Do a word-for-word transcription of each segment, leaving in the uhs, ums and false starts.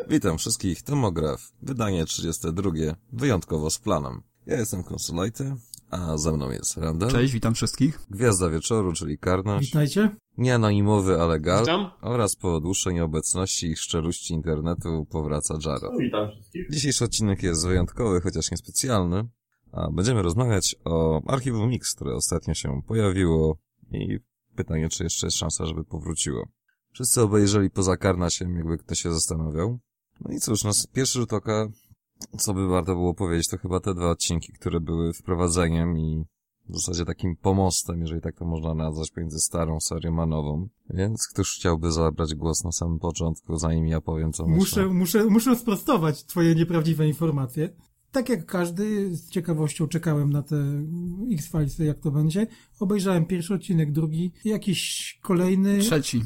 Witam wszystkich, Tomograf, wydanie trzydzieste drugie, wyjątkowo z planem. Ja jestem Konsulajty, a ze mną jest Randall. Cześć, witam wszystkich. Gwiazda wieczoru, czyli Karnasz. Witajcie. Nieanonimowy, ale Gal. Witam. Oraz po dłuższej nieobecności i szczerości internetu powraca Jaro. Witam wszystkich. Dzisiejszy odcinek jest wyjątkowy, chociaż niespecjalny, a będziemy rozmawiać o archiwum Mix, które ostatnio się pojawiło i pytanie, czy jeszcze jest szansa, żeby powróciło. Wszyscy obejrzeli poza Karnasiem, jakby ktoś się zastanawiał. No i cóż, no pierwszy rzut oka, co by warto było powiedzieć, to chyba te dwa odcinki, które były wprowadzeniem i w zasadzie takim pomostem, jeżeli tak to można nazwać, między starą serią a nową. Więc ktoś chciałby zabrać głos na samym początku, zanim ja powiem, co muszę, myślę. Muszę, muszę sprostować twoje nieprawdziwe informacje. Tak jak każdy, z ciekawością czekałem na te X-Filesy, jak to będzie. Obejrzałem pierwszy odcinek, drugi, jakiś kolejny... Trzeci.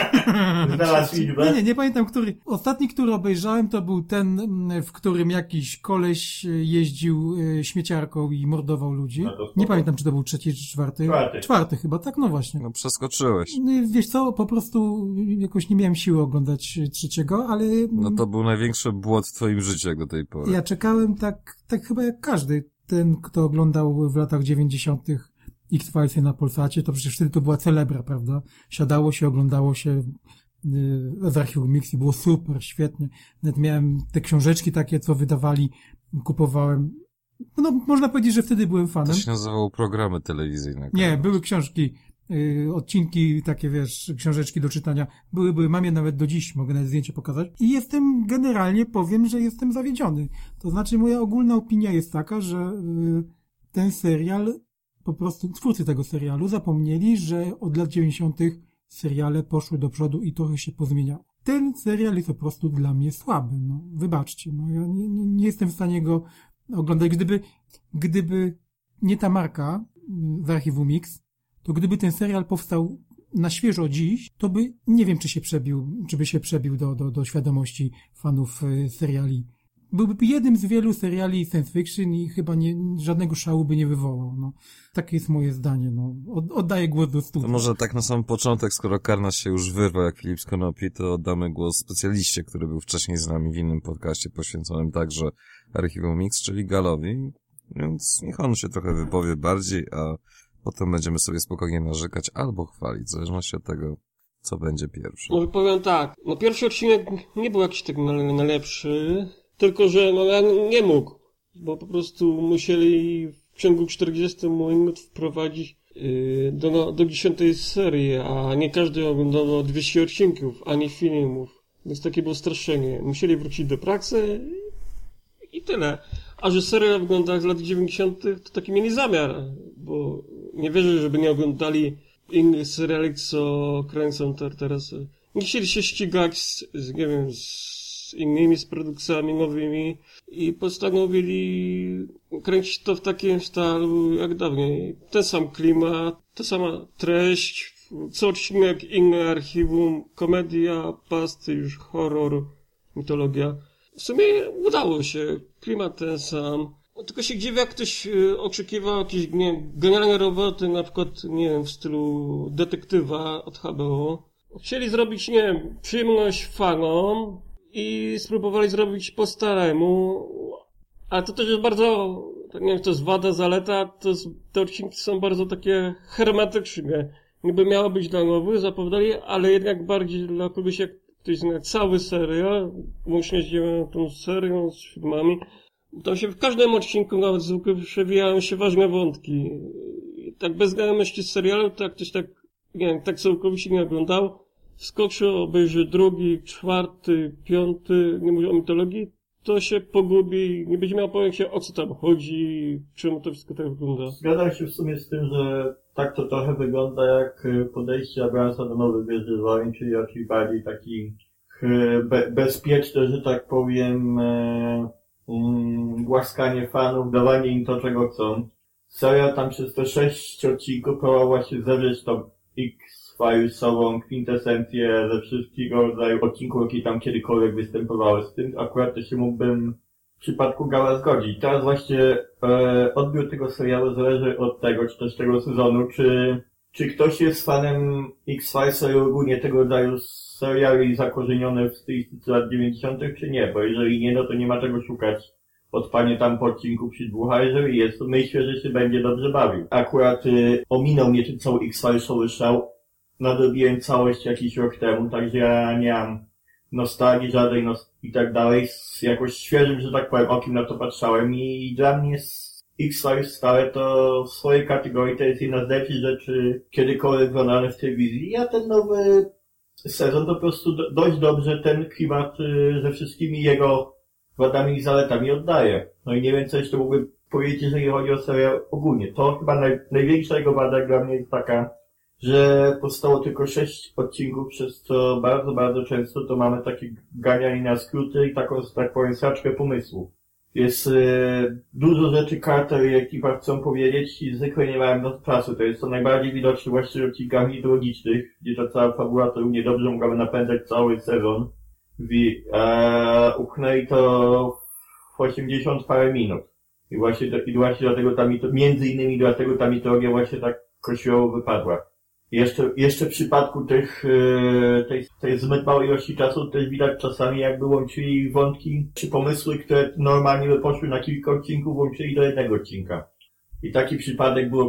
Znalazł liczbę. Nie, nie, nie pamiętam, który. Ostatni, który obejrzałem, to był ten, w którym jakiś koleś jeździł śmieciarką i mordował ludzi. No Nie pamiętam, czy to był trzeci, czy czwarty. Czwarty. Czwarty chyba, tak, no właśnie. No przeskoczyłeś. Wiesz co, po prostu jakoś nie miałem siły oglądać trzeciego, ale... No to był największy błąd w twoim życiu jak do tej pory. Ja czekałem tak, tak chyba jak każdy. Ten, kto oglądał w latach dziewięćdziesiątych X-Filesy na Polsacie, to przecież wtedy to była celebra, prawda? Siadało się, oglądało się yy, z archiwum Mix i było super, świetnie. Nawet miałem te książeczki takie, co wydawali, kupowałem. No, można powiedzieć, że wtedy byłem To fanem. się nazywało programy telewizyjne. Nie, były książki, yy, odcinki, takie wiesz, książeczki do czytania. Były, były, mam je nawet do dziś, mogę nawet zdjęcie pokazać. I jestem, generalnie powiem, że jestem zawiedziony. To znaczy moja ogólna opinia jest taka, że yy, ten serial, po prostu twórcy tego serialu zapomnieli, że od lat dziewięćdziesiątych seriale poszły do przodu i trochę się pozmieniało. Ten serial jest po prostu dla mnie słaby, no, wybaczcie, no, ja nie, nie, nie jestem w stanie go oglądać. Gdyby, gdyby nie ta marka z archiwum Mix, to gdyby ten serial powstał na świeżo dziś, to by, nie wiem, czy się przebił, czy by się przebił do, do, do świadomości fanów y, seriali. Byłby jednym z wielu seriali science fiction i chyba nie, żadnego szału by nie wywołał, no. Takie jest moje zdanie, no. Od, oddaję głos do studia. To może tak na sam początek, skoro Karnasz się już wyrwał jak Filip z Konopi, to oddamy głos specjaliście, który był wcześniej z nami w innym podcaście poświęconym także archiwum Mix, czyli Galowi. Więc niech on się trochę wypowie bardziej, a potem będziemy sobie spokojnie narzekać albo chwalić, w zależności od tego, co będzie pierwszy. No powiem tak, no pierwszy odcinek nie był jakiś tak najlepszy, tylko że no ja nie mógł, bo po prostu musieli w ciągu czterdziestu minut wprowadzić yy, do, no, do dziesiątej serii, a nie każdy oglądał dwieście odcinków, ani filmów, więc takie było straszenie. Musieli wrócić do pracy i tyle. A że serial wygląda z lat dziewięćdziesiątych, to taki mieli zamiar, bo nie wierzę, żeby nie oglądali innych seriali, co kręcą te, teraz. Nie chcieli się ścigać z, z, nie wiem, z innymi, z produkcjami nowymi i postanowili kręcić to w takim stylu jak dawniej. Ten sam klimat, ta sama treść, co odcinek inne archiwum, komedia, pasty, już horror, mitologia. W sumie udało się, klimat ten sam. Tylko się dziwię, jak ktoś y, oczekiwał jakieś nie, genialne roboty, na przykład, nie wiem, w stylu detektywa od H B O. Chcieli zrobić, nie wiem, przyjemność fanom i spróbowali zrobić po staremu. Ale to też jest bardzo, tak nie wiem, to jest wada, zaleta, to jest, te odcinki są bardzo takie hermetyczne. Niby miało być dla nowych, zapowiadali, ale jednak bardziej dla kogoś, jak ktoś zna cały serial, łącznie z dziewiątą serią, z filmami. Tam się w każdym odcinku nawet zwykle przewijają się ważne wątki. I tak bez znajomości serialu, to jak ktoś tak, nie wiem, tak całkowicie nie oglądał, wskoczy, obejrzy drugi, czwarty, piąty, nie mówię o mitologii, to się pogubi, nie będzie miał pojęcia, o co tam chodzi, czemu to wszystko tak wygląda. Zgadzam się w sumie z tym, że tak to trochę wygląda jak podejście Abramsa do nowych Gwiezdnych Wojen, czyli raczej bardziej taki be- bezpieczny, że tak powiem, e- Um, głaskanie fanów, dawanie im to, czego chcą. Serial tam przez te sześć odcinków próbował właśnie zawrzeć tą X-Filesową kwintesencję ze wszystkiego rodzaju odcinków, jakie tam kiedykolwiek występowały. Z tym akurat to się mógłbym w przypadku Gala zgodzić. Teraz właśnie e, odbiór tego serialu zależy od tego, czy też tego sezonu, czy czy ktoś jest fanem X-Filesa i ogólnie tego rodzaju seriali zakorzenione w stylistyce lat dziewięćdziesiątych, czy nie? Bo jeżeli nie, no to nie ma czego szukać. Odpanie tam po odcinku przy dwóch, a jeżeli jest, to myślę, że się będzie dobrze bawił. Akurat y, ominął mnie ten cały X-Filesowy szał. Nadrobiłem całość jakiś rok temu, także ja nie mam nostalgii żadnej nos- i tak dalej. Z jakoś świeżym, że tak powiem, okiem na to patrzałem i dla mnie X-Files stare to w swojej kategorii to jest jedna z lepszych rzeczy kiedykolwiek oglądane w telewizji. Ja ten nowy sezon to po prostu do- dość dobrze ten klimat y, ze wszystkimi jego wadami i zaletami oddaje. No i nie wiem, co jeszcze mógłbym powiedzieć, jeżeli chodzi o serial ogólnie. To chyba naj, największa jego wada dla mnie jest taka, że powstało tylko sześć odcinków, przez co bardzo, bardzo często to mamy takie ganianie na skróty i taką, tak powiem, saczkę pomysłu. Jest e, dużo rzeczy Carter i ekipa chcą powiedzieć i zwykle nie mają na czasu. To jest to najbardziej widoczne właśnie w odcinkach mitologicznych, gdzie ta cała fabuła to równie dobrze mogłaby napędzać cały sezon. I e, upchnęli to w osiemdziesiąt parę minut. I właśnie, i właśnie dlatego ta mito, między innymi dlatego ta mitologia właśnie tak kościoło wypadła. Jeszcze, jeszcze w przypadku tych, tej, tej zbyt małej ilości czasu też widać czasami jakby łączyli wątki czy pomysły, które normalnie by poszły na kilka odcinków, łączyli do jednego odcinka. I taki przypadek było,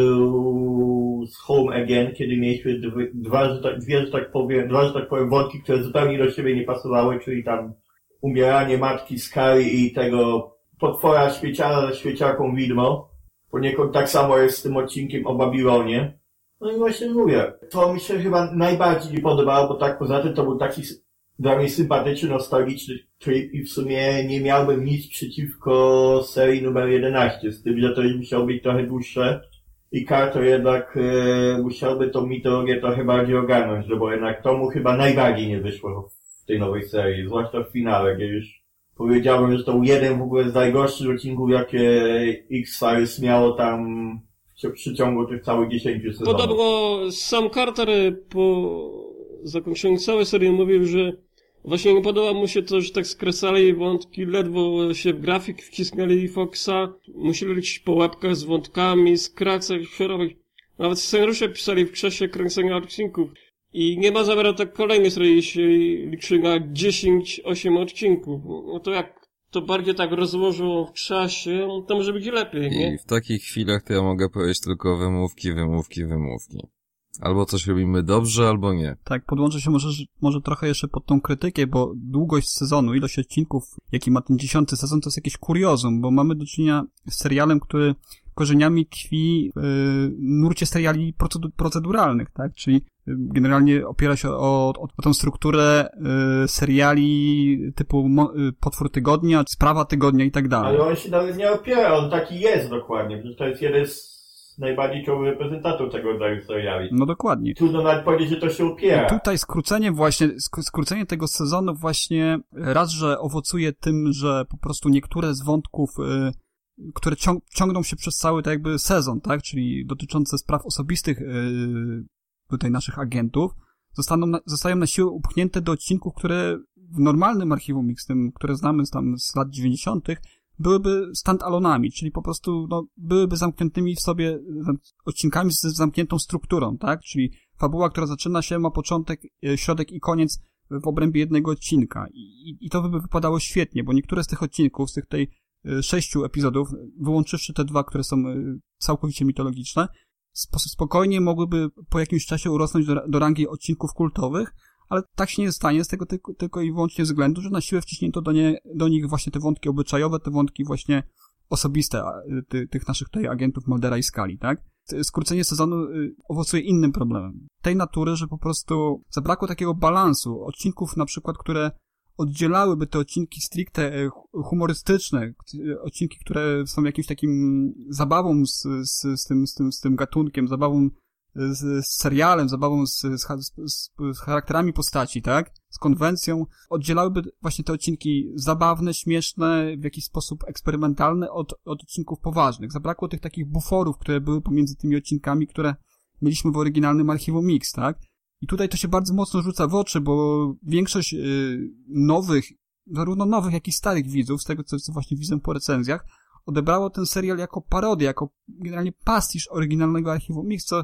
był z Home Again, kiedy mieliśmy dwie, dwa, że tak, dwie, że tak powiem, dwa, że tak powiem, wątki, które zupełnie do siebie nie pasowały, czyli tam umieranie matki Sky i tego potwora świeciara ze świeciarką widmo. Poniekąd tak samo jest z tym odcinkiem o Babilonie. No i właśnie mówię, to mi się chyba najbardziej nie podobało, bo tak poza tym to był taki dla mnie sympatyczny, nostalgiczny trip i w sumie nie miałbym nic przeciwko serii numer jedenaście, z tym, że to już musiało być trochę dłuższe i Carter jednak e, musiałby tą mitologię trochę bardziej ogarnąć, no bo jednak to mu chyba najbardziej nie wyszło w tej nowej serii, zwłaszcza w finale, gdzie już powiedziałbym, że to był jeden w ogóle z najgorszych odcinków, jakie X-Files miało tam w przeciągu tych całych dziesięciu sezonów. Podobno sam Carter po zakończeniu całej serii mówił, że właśnie nie podoba mu się to, że tak skresali wątki, ledwo się w grafik wcisnęli Foxa, musieli liczyć po łebkach z wątkami, z kracach szorowych. Nawet scenariusze pisali w czasie kręcenia odcinków. I nie ma zamiaru tak kolejnej serii się liczy na dziesięć osiem odcinków. No to jak to bardziej tak rozłożyło w czasie, to może być lepiej, nie? I w takich chwilach to ja mogę powiedzieć tylko wymówki, wymówki, wymówki. Albo coś robimy dobrze, albo nie. Tak, podłączę się może, może trochę jeszcze pod tą krytykę, bo długość sezonu, ilość odcinków, jaki ma ten dziesiąty sezon, to jest jakieś kuriozum, bo mamy do czynienia z serialem, który korzeniami tkwi w yy, nurcie seriali procedur- proceduralnych, tak? Czyli yy, generalnie opiera się o, o, o tą strukturę yy, seriali typu mo- yy, Potwór Tygodnia, Sprawa Tygodnia i tak dalej. Ale on się nawet nie opiera, on taki jest dokładnie, przecież to jest jeden z najbardziej czołowych reprezentantów tego rodzaju seriali. No dokładnie. Trudno nawet powiedzieć, że to się opiera. I tutaj skrócenie właśnie, sk- skrócenie tego sezonu właśnie raz, że owocuje tym, że po prostu niektóre z wątków yy, które ciąg- ciągną się przez cały tak jakby sezon, tak, czyli dotyczące spraw osobistych yy, tutaj naszych agentów, zostaną na, zostają na siłę upchnięte do odcinków, które w normalnym archiwum Mix, tym, które znamy z, tam z lat dziewięćdziesiątych, byłyby stand-alonami, czyli po prostu no, byłyby zamkniętymi w sobie odcinkami z zamkniętą strukturą, tak, czyli fabuła, która zaczyna się, ma początek, środek i koniec w obrębie jednego odcinka. I, i to by wypadało świetnie, bo niektóre z tych odcinków, z tych tej sześciu epizodów, wyłączywszy te dwa, które są całkowicie mitologiczne, spokojnie mogłyby po jakimś czasie urosnąć do, do rangi odcinków kultowych, ale tak się nie stanie z tego tylko, tylko i wyłącznie względu, że na siłę wciśnięto do, nie, do nich właśnie te wątki obyczajowe, te wątki właśnie osobiste ty, tych naszych tutaj agentów Muldera i Scully, tak? Skrócenie sezonu owocuje innym problemem. Tej natury, że po prostu zabrakło takiego balansu odcinków na przykład, które oddzielałyby te odcinki stricte humorystyczne, odcinki, które są jakimś takim zabawą z, z, z, tym, z, tym, z tym gatunkiem, zabawą z, z serialem, zabawą z, z, z, z charakterami postaci, tak? Z konwencją. Oddzielałyby właśnie te odcinki zabawne, śmieszne, w jakiś sposób eksperymentalne od, od odcinków poważnych. Zabrakło tych takich buforów, które były pomiędzy tymi odcinkami, które mieliśmy w oryginalnym archiwum Mix, tak? I tutaj to się bardzo mocno rzuca w oczy, bo większość yy, nowych, zarówno nowych, jak i starych widzów, z tego co, co właśnie widzę po recenzjach, odebrało ten serial jako parodię, jako generalnie pastisz oryginalnego archiwum Mix, co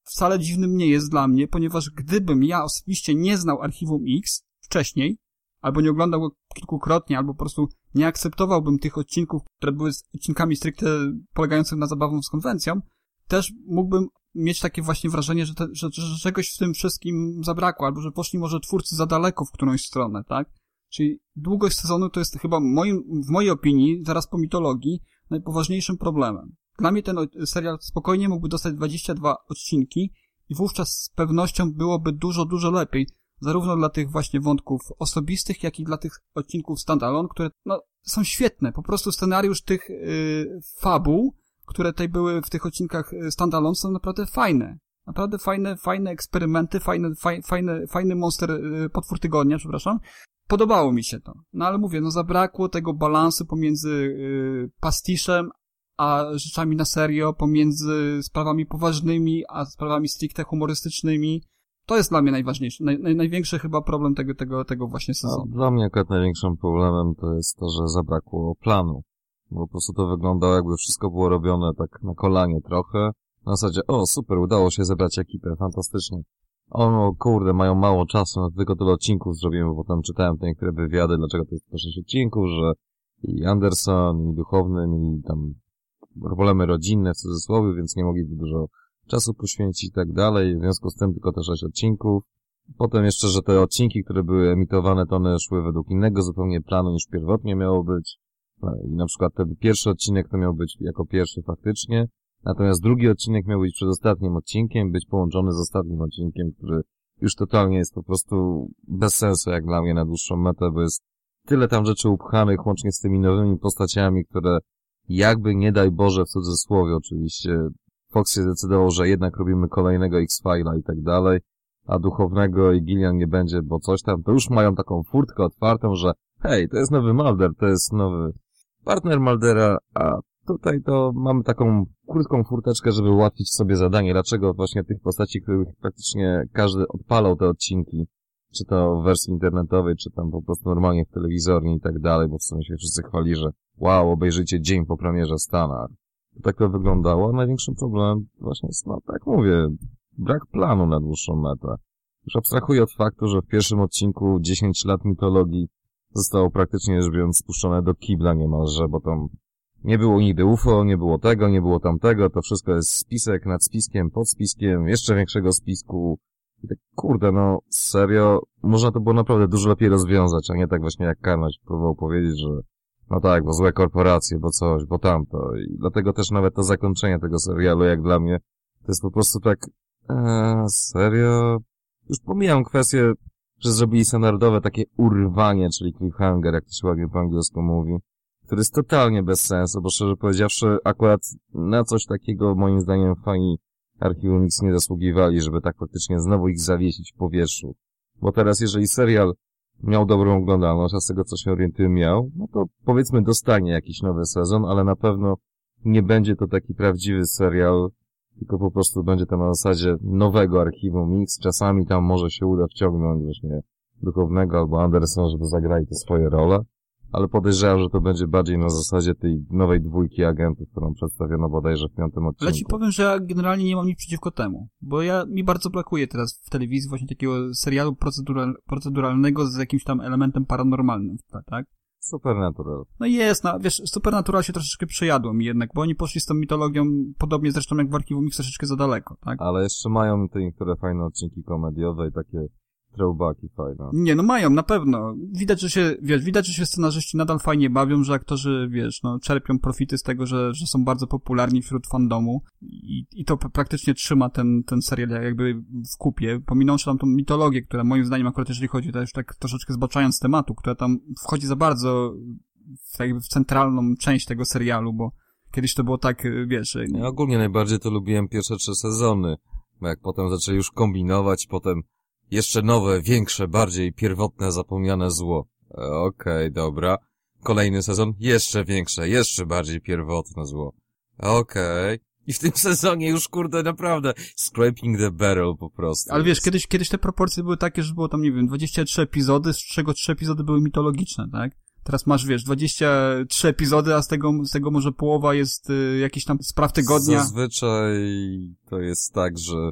wcale dziwnym nie jest dla mnie, ponieważ gdybym ja osobiście nie znał Archiwum X wcześniej, albo nie oglądał go kilkukrotnie, albo po prostu nie akceptowałbym tych odcinków, które były odcinkami stricte polegającymi na zabawą z konwencją, też mógłbym mieć takie właśnie wrażenie, że, te, że, że czegoś w tym wszystkim zabrakło, albo że poszli może twórcy za daleko w którąś stronę, tak? Czyli długość sezonu to jest chyba moim, w mojej opinii, zaraz po mitologii, najpoważniejszym problemem. Dla mnie ten serial spokojnie mógłby dostać dwadzieścia dwa odcinki i wówczas z pewnością byłoby dużo, dużo lepiej, zarówno dla tych właśnie wątków osobistych, jak i dla tych odcinków standalone, które no, są świetne. Po prostu scenariusz tych yy, fabuł, które tutaj były w tych odcinkach standalone, są naprawdę fajne. Naprawdę fajne, fajne eksperymenty, fajne, faj, fajne, fajny monster, yy, potwór tygodnia, przepraszam. Podobało mi się to. No ale mówię, no zabrakło tego balansu pomiędzy yy, pastiszem a rzeczami na serio, pomiędzy sprawami poważnymi a sprawami stricte humorystycznymi. To jest dla mnie najważniejsze, naj, naj, największy chyba problem tego, tego, tego właśnie sezonu. No, dla mnie akurat największym problemem to jest to, że zabrakło planu. Bo po prostu to wyglądało, jakby wszystko było robione tak na kolanie trochę. Na zasadzie, o super, udało się zebrać ekipę, fantastycznie. O no, kurde, mają mało czasu, no tylko tyle odcinków zrobimy, bo potem czytałem te niektóre wywiady, dlaczego to jest po sześć odcinków, że i Anderson, i Duchowny mieli tam problemy rodzinne w cudzysłowie, więc nie mogli dużo czasu poświęcić i tak dalej, w związku z tym tylko te sześć odcinków. Potem jeszcze, że te odcinki, które były emitowane, to one szły według innego zupełnie planu niż pierwotnie miało być. I na przykład ten pierwszy odcinek to miał być jako pierwszy faktycznie, natomiast drugi odcinek miał być przedostatnim odcinkiem, być połączony z ostatnim odcinkiem, który już totalnie jest po prostu bez sensu jak dla mnie na dłuższą metę, bo jest tyle tam rzeczy upchanych, łącznie z tymi nowymi postaciami, które jakby nie daj Boże w cudzysłowie oczywiście Fox się zdecydował, że jednak robimy kolejnego X-File'a i tak dalej, a Duchownego i Gillian nie będzie, bo coś tam, to już mają taką furtkę otwartą, że hej, to jest nowy Mulder, to jest nowy partner Muldera, a tutaj to mamy taką krótką furteczkę, żeby ułatwić sobie zadanie. Dlaczego właśnie tych postaci, których praktycznie każdy odpalał te odcinki, czy to w wersji internetowej, czy tam po prostu normalnie w telewizorni i tak dalej, bo w sumie się wszyscy chwali, że wow, obejrzyjcie dzień po premierze w Stanach. To tak to wyglądało. Największym problemem właśnie jest, no tak mówię, brak planu na dłuższą metę. Już abstrahuję od faktu, że w pierwszym odcinku dziesięć lat mitologii zostało praktycznie rzecz biorąc spuszczone do kibla niemalże, bo tam nie było nigdy U F O, nie było tego, nie było tamtego, to wszystko jest spisek nad spiskiem, pod spiskiem, jeszcze większego spisku. I tak, kurde, no serio, można to było naprawdę dużo lepiej rozwiązać, a nie tak właśnie jak Karnoś próbował powiedzieć, że no tak, bo złe korporacje, bo coś, bo tamto. I dlatego też nawet to zakończenie tego serialu, jak dla mnie, to jest po prostu tak, eee, serio? Już pomijam kwestię, że zrobili standardowe takie urwanie, czyli cliffhanger, jak to się ładnie po angielsku mówi, który jest totalnie bez sensu, bo szczerze powiedziawszy, akurat na coś takiego moim zdaniem fani Archiwum X nie zasługiwali, żeby tak faktycznie znowu ich zawiesić w powietrzu. Bo teraz, jeżeli serial miał dobrą oglądalność, a z tego co się orientuję miał, no to powiedzmy dostanie jakiś nowy sezon, ale na pewno nie będzie to taki prawdziwy serial, tylko po prostu będzie to na zasadzie nowego Archiwum X. Czasami tam może się uda wciągnąć właśnie Duchownego albo Andersona, żeby zagrali te swoje role, ale podejrzewam, że to będzie bardziej na zasadzie tej nowej dwójki agentów, którą przedstawiono bodajże w piątym odcinku. Ale ci powiem, że ja generalnie nie mam nic przeciwko temu, bo ja mi bardzo brakuje teraz w telewizji właśnie takiego serialu procedural, proceduralnego z jakimś tam elementem paranormalnym, tak? Supernatural. No jest, no wiesz, Supernatural się troszeczkę przejadło mi jednak, bo oni poszli z tą mitologią, podobnie zresztą jak w Archiwum X, troszeczkę za daleko, tak? Ale jeszcze mają te niektóre fajne odcinki komediowe i takie throwbacki fajne. Nie, no mają, na pewno. Widać, że się, wiesz, widać, że się scenarzyści nadal fajnie bawią, że aktorzy, wiesz, no, czerpią profity z tego, że, że są bardzo popularni wśród fandomu i, i to praktycznie trzyma ten, ten serial jakby w kupie, pominąwszy tam tą mitologię, która moim zdaniem akurat jeżeli chodzi, to już tak troszeczkę zbaczając tematu, która tam wchodzi za bardzo w, jakby w centralną część tego serialu, bo kiedyś to było tak, wiesz... Ja ogólnie najbardziej to lubiłem pierwsze trzy sezony, bo jak potem zaczęli już kombinować, potem jeszcze nowe, większe, bardziej pierwotne, zapomniane zło. Okej, okay, dobra. Kolejny sezon, jeszcze większe, jeszcze bardziej pierwotne zło. Okej. Okay. I w tym sezonie już, kurde, naprawdę scraping the barrel po prostu. Ale wiesz, kiedyś, kiedyś te proporcje były takie, że było tam, nie wiem, dwadzieścia trzy epizody, z czego trzy epizody były mitologiczne, tak? Teraz masz, wiesz, dwadzieścia trzy epizody, a z tego, z tego może połowa jest y, jakiś tam spraw tygodnia. Zazwyczaj to jest tak, że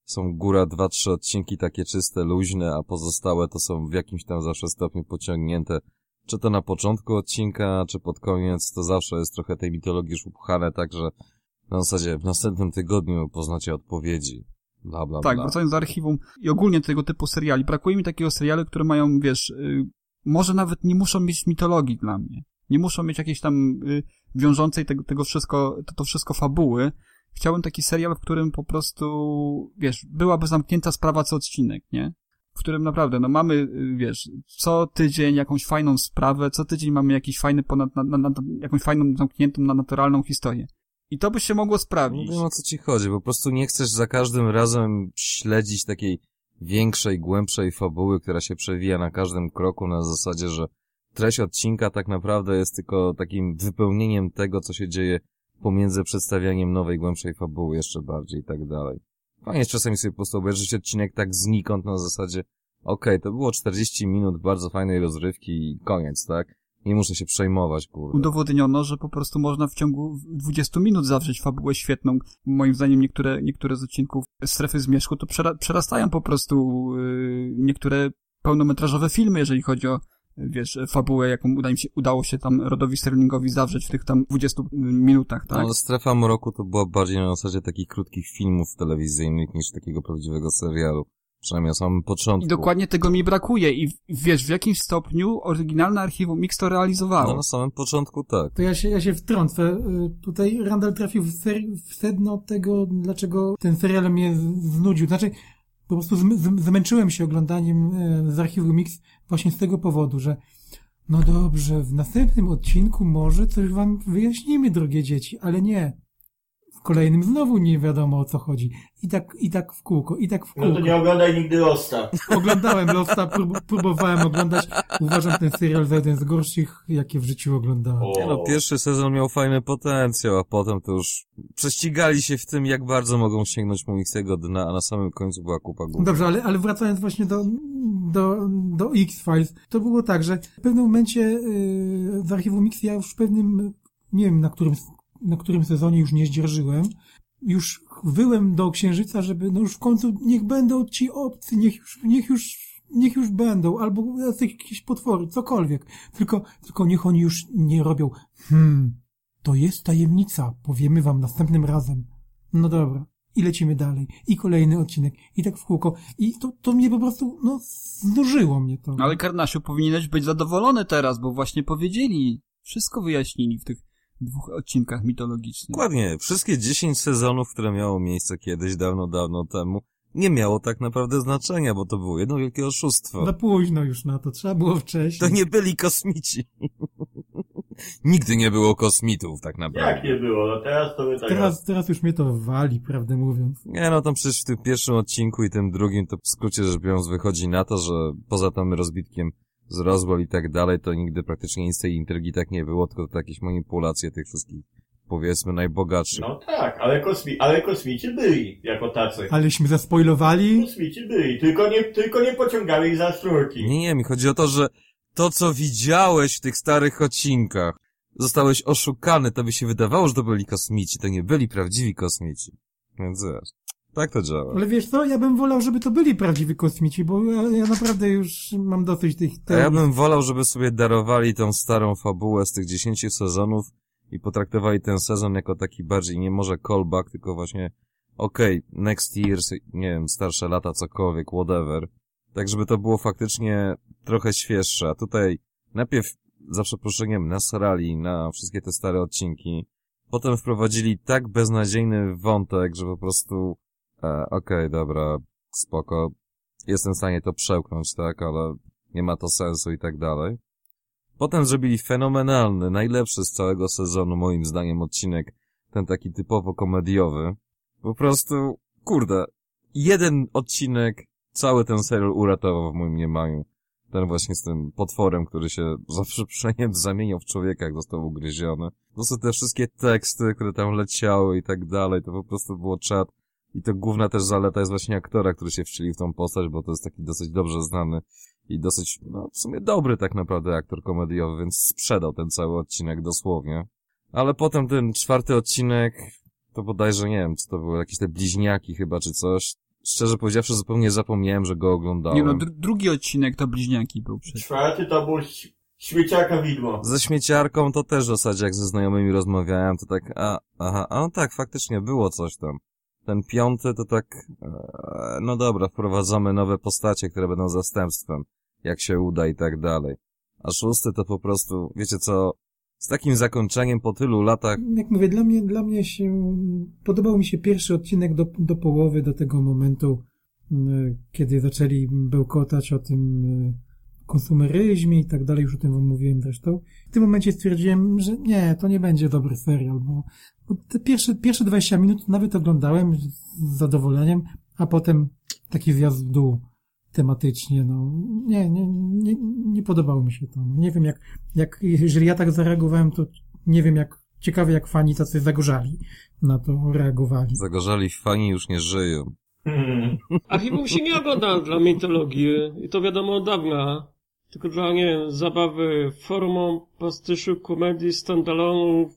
są góra dwa, trzy odcinki takie czyste, luźne, a pozostałe to są w jakimś tam zawsze stopniu pociągnięte. Czy to na początku odcinka, czy pod koniec, to zawsze jest trochę tej mitologii już upchane, także na zasadzie w następnym tygodniu poznacie odpowiedzi. Bla, bla, tak, bla. wracając do archiwum i ogólnie tego typu seriali. Brakuje mi takiego serialu, które mają, wiesz, y, może nawet nie muszą mieć mitologii dla mnie. Nie muszą mieć jakiejś tam y, wiążącej tego, tego wszystko, to, to wszystko fabuły. Chciałbym taki serial, w którym po prostu, wiesz, byłaby zamknięta sprawa co odcinek, nie? W którym naprawdę, no mamy, y, wiesz, co tydzień jakąś fajną sprawę, co tydzień mamy jakiś fajny ponad, na, na, na, jakąś fajną, zamkniętą na naturalną historię. I to by się mogło sprawdzić. No wiem, o co ci chodzi, po prostu nie chcesz za każdym razem śledzić takiej większej, głębszej fabuły, która się przewija na każdym kroku na zasadzie, że treść odcinka tak naprawdę jest tylko takim wypełnieniem tego, co się dzieje pomiędzy przedstawianiem nowej, głębszej fabuły jeszcze bardziej i tak dalej. Fajnie jest czasami sobie po prostu obejrzeć odcinek tak znikąd na zasadzie okej, okay, to było czterdzieści minut bardzo fajnej rozrywki i koniec, tak? Nie muszę się przejmować, kurde. Udowodniono, że po prostu można w ciągu dwudziestu minut zawrzeć fabułę świetną. Moim zdaniem niektóre, niektóre z odcinków Strefy Zmierzchu to przera- przerastają po prostu yy, niektóre pełnometrażowe filmy, jeżeli chodzi o, wiesz, fabułę, jaką uda im się, udało się tam Rodowi Sterlingowi zawrzeć w tych tam dwudziestu minutach, tak? No, Strefa Mroku to była bardziej na zasadzie takich krótkich filmów telewizyjnych niż takiego prawdziwego serialu. Przynajmniej na samym początku. I dokładnie tego mi brakuje i wiesz, w jakimś stopniu oryginalne Archiwum Mix to realizowało. No na samym początku tak. To ja się, ja się wtrącę. Tutaj Randall trafił w, ser- w sedno tego, dlaczego ten serial mnie znudził. Znaczy, po prostu zm- zm- zmęczyłem się oglądaniem z Archiwum Mix właśnie z tego powodu, że no dobrze, w następnym odcinku może coś wam wyjaśnimy, drogie dzieci, ale nie. W kolejnym znowu nie wiadomo, o co chodzi. I tak, i tak w kółko, i tak w kółko. No to nie oglądaj nigdy Losta. Oglądałem Losta, prób- próbowałem oglądać. Uważam ten serial za jeden z gorszych, jakie w życiu oglądałem. Nie no, pierwszy sezon miał fajny potencjał, a potem to już prześcigali się w tym, jak bardzo mogą sięgnąć Mumixiego dna, a na samym końcu była kupa głów. Dobrze, ale, ale wracając właśnie do, do, do X-Files, to było tak, że w pewnym momencie yy, z Archiwum Mix ja już w pewnym, nie wiem na którym, na którym sezonie już nie zdzierżyłem, już wyłem do Księżyca, żeby no już w końcu niech będą ci obcy, niech już, niech już, niech już będą, albo jakieś potwory, cokolwiek. Tylko, tylko niech oni już nie robią, hmm, to jest tajemnica, powiemy wam następnym razem. No dobra. I lecimy dalej. I kolejny odcinek. I tak w kółko. I to, to mnie po prostu, no, znużyło mnie to. Ale Karnasiu, powinieneś być zadowolony teraz, bo właśnie powiedzieli, wszystko wyjaśnili w tych dwóch odcinkach mitologicznych. Dokładnie. Wszystkie dziesięć sezonów, które miało miejsce kiedyś, dawno, dawno temu, nie miało tak naprawdę znaczenia, bo to było jedno wielkie oszustwo. Za późno już na to. Trzeba było wcześniej. To nie byli kosmici. Nigdy nie było kosmitów, tak naprawdę. Jak nie było? No teraz to by tak... Teraz, teraz już mnie to wali, prawdę mówiąc. Nie no, tam przecież w tym pierwszym odcinku i tym drugim, to w skrócie rzecz biorąc wychodzi na to, że poza tam rozbitkiem z Roswell i tak dalej, to nigdy praktycznie nic tej intrygi tak nie było, tylko to jakieś manipulacje tych wszystkich, powiedzmy, najbogatszych. No tak, ale, kosmi- ale kosmici byli jako tacy. Aleśmy zaspoilowali. Kosmici byli, tylko nie, tylko nie pociągali ich za sznurki. Nie, nie, mi chodzi o to, że to, co widziałeś w tych starych odcinkach, zostałeś oszukany, to by się wydawało, że to byli kosmici, to nie byli prawdziwi kosmici. Więc wiesz, tak to działa. Ale wiesz co, ja bym wolał, żeby to byli prawdziwi kosmici, bo ja, ja naprawdę już mam dosyć tych A teorii. ja bym wolał, żeby sobie darowali tą starą fabułę z tych dziesięciu sezonów i potraktowali ten sezon jako taki bardziej, nie może callback, tylko właśnie okej, okay, next year, nie wiem, starsze lata, cokolwiek, whatever. Tak, żeby to było faktycznie trochę świeższe. A tutaj najpierw, za przeproszeniem, nasrali na wszystkie te stare odcinki. Potem wprowadzili tak beznadziejny wątek, że po prostu e, okej, okay, dobra, spoko, jestem w stanie to przełknąć, tak, ale nie ma to sensu i tak dalej. Potem zrobili fenomenalny, najlepszy z całego sezonu, moim zdaniem, odcinek, ten taki typowo komediowy. Po prostu, kurde, jeden odcinek cały ten serial uratował w moim mniemaniu. Ten właśnie z tym potworem, który się za przeproszeniem zamieniał w człowieka, jak został ugryziony. Po prostu te wszystkie teksty, które tam leciały i tak dalej, to po prostu było czad. I to główna też zaleta jest właśnie aktora, który się wcielił w tą postać, bo to jest taki dosyć dobrze znany i dosyć, no w sumie dobry tak naprawdę aktor komediowy, więc sprzedał ten cały odcinek dosłownie. Ale potem ten czwarty odcinek, to bodajże nie wiem, co to było, jakieś te bliźniaki chyba czy coś. szczerze powiedziawszy, zupełnie zapomniałem, że go oglądałem. Nie no, dr- drugi odcinek to Bliźniaki był przecież. Czwarty to był ś- śmieciarka widmo. Ze śmieciarką to też w zasadzie, jak ze znajomymi rozmawiałem, to tak, a, aha, a no tak, faktycznie było coś tam. Ten piąty to tak, e, no dobra, wprowadzamy nowe postacie, które będą zastępstwem, jak się uda i tak dalej. A szósty to po prostu, wiecie co, z takim zakończeniem po tylu latach... Jak mówię, dla mnie, dla mnie się, podobał mi się pierwszy odcinek do, do połowy, do tego momentu, y, kiedy zaczęli bełkotać o tym y, konsumeryzmie i tak dalej, już o tym wam mówiłem zresztą. W tym momencie stwierdziłem, że nie, to nie będzie dobry serial, bo, bo te pierwsze, pierwsze dwadzieścia minut nawet oglądałem z zadowoleniem, a potem taki zjazd w dół tematycznie, no nie, nie, nie, nie podobało mi się to. No, nie wiem jak, jak, jeżeli ja tak zareagowałem, to nie wiem jak, ciekawe jak fani tacy zagorzali na to reagowali. Zagorzali fani już nie żyją. Hmm. Archiwum się nie ogląda dla mitologii i to wiadomo od dawna. Tylko dla, nie wiem, zabawy formą, pastyszu, komedii, standalone.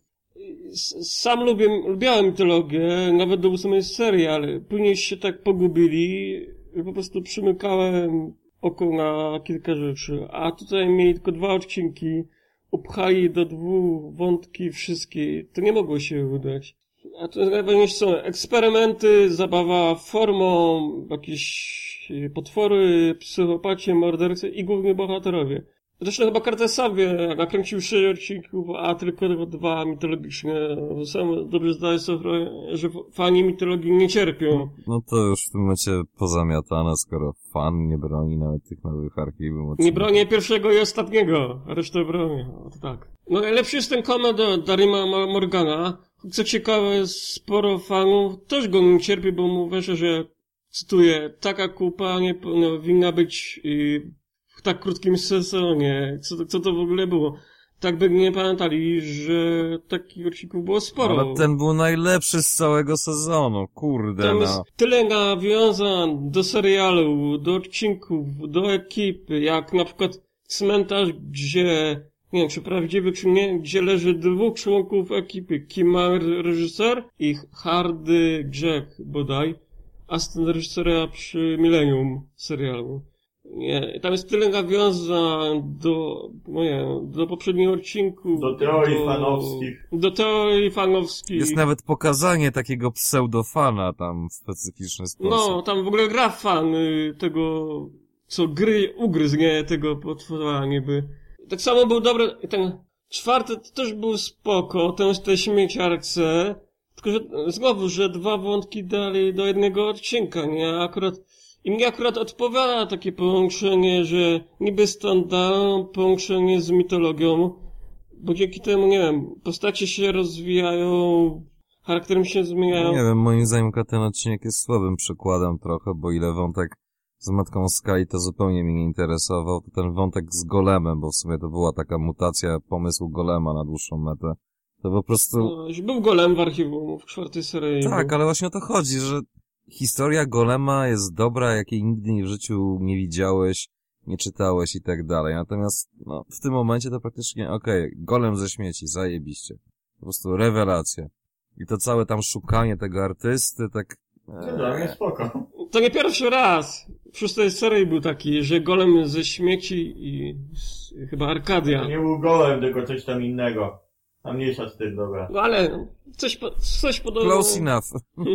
Sam lubię, lubiałem mitologię, nawet do ósmej serii, ale później się tak pogubili, że po prostu przymykałem oko na kilka rzeczy. A tutaj mieli tylko dwa odcinki, upchali do dwóch wątki wszystkie. To nie mogło się udać. A to najważniejsze są eksperymenty, zabawa formą, jakieś potwory, psychopacie, mordercy i główni bohaterowie. Zresztą chyba Kartesawie nakręcił sześć odcinków, a tylko dwa mitologiczne. Sam dobrze zdaję sobie sprawę, że fani mitologii nie cierpią. No to już w tym momencie pozamiatane, skoro fan nie broni nawet tych nowych archiwum. Nie bronię pierwszego i ostatniego, a resztę bronię. O, to tak. No najlepszy jest ten komando Darima Morgana. Co ciekawe, sporo fanów też go nie cierpi, bo mu wierzę, że, cytuję, taka kupa nie powinna być yy, w tak krótkim sezonie. Co to, co to w ogóle było? Tak by nie pamiętali, że takich odcinków było sporo. Ale ten był najlepszy z całego sezonu, kurde Tam no. jest tyle nawiązań do serialu, do odcinków, do ekipy, jak na przykład Cmentarz, gdzie, nie wiem czy prawdziwy czy nie, gdzie leży dwóch członków ekipy, Kim reżyser i Hardy Jack bodaj, asystent reżysera przy Millennium serialu. Nie, tam jest tyle nawiązań do, no nie, do poprzedniego odcinku. Do teorii do, fanowskich. Do teorii fanowskich. Jest nawet pokazanie takiego pseudofana tam w specyficzny sposób. No, tam w ogóle gra fan y, tego, co gry, ugryzł, nie, tego potwora niby. Tak samo był dobry, ten czwarty to też był spoko, ten z tej śmieciarce, tylko że znowu, że dwa wątki dali do jednego odcinka, nie, akurat i mnie akurat odpowiada takie połączenie, że niby standardne połączenie z mitologią, bo dzięki temu, nie wiem, postacie się rozwijają, charaktery się zmieniają. Nie wiem, moim zdaniem ten odcinek jest słabym przykładem trochę, bo ile wątek z Matką Sky to zupełnie mnie nie interesował, to ten wątek z Golemem, bo w sumie to była taka mutacja pomysłu Golema na dłuższą metę. To po prostu... No, był Golem w archiwum, w czwartej serii. Tak, był. ale właśnie o to chodzi, że historia Golema jest dobra, jakiej nigdy w życiu nie widziałeś, nie czytałeś i tak dalej. Natomiast no, w tym momencie to praktycznie okej, okay, Golem ze śmieci, zajebiście. Po prostu rewelacja. I to całe tam szukanie tego artysty, tak... No dla mnie spoko. To nie pierwszy raz. W szóstej serii był taki, że Golem ze śmieci i z, chyba Arkadia. To nie był Golem, tylko coś tam innego. A mniejsza z tym, dobra. No ale coś, po, coś podobnego. Close enough.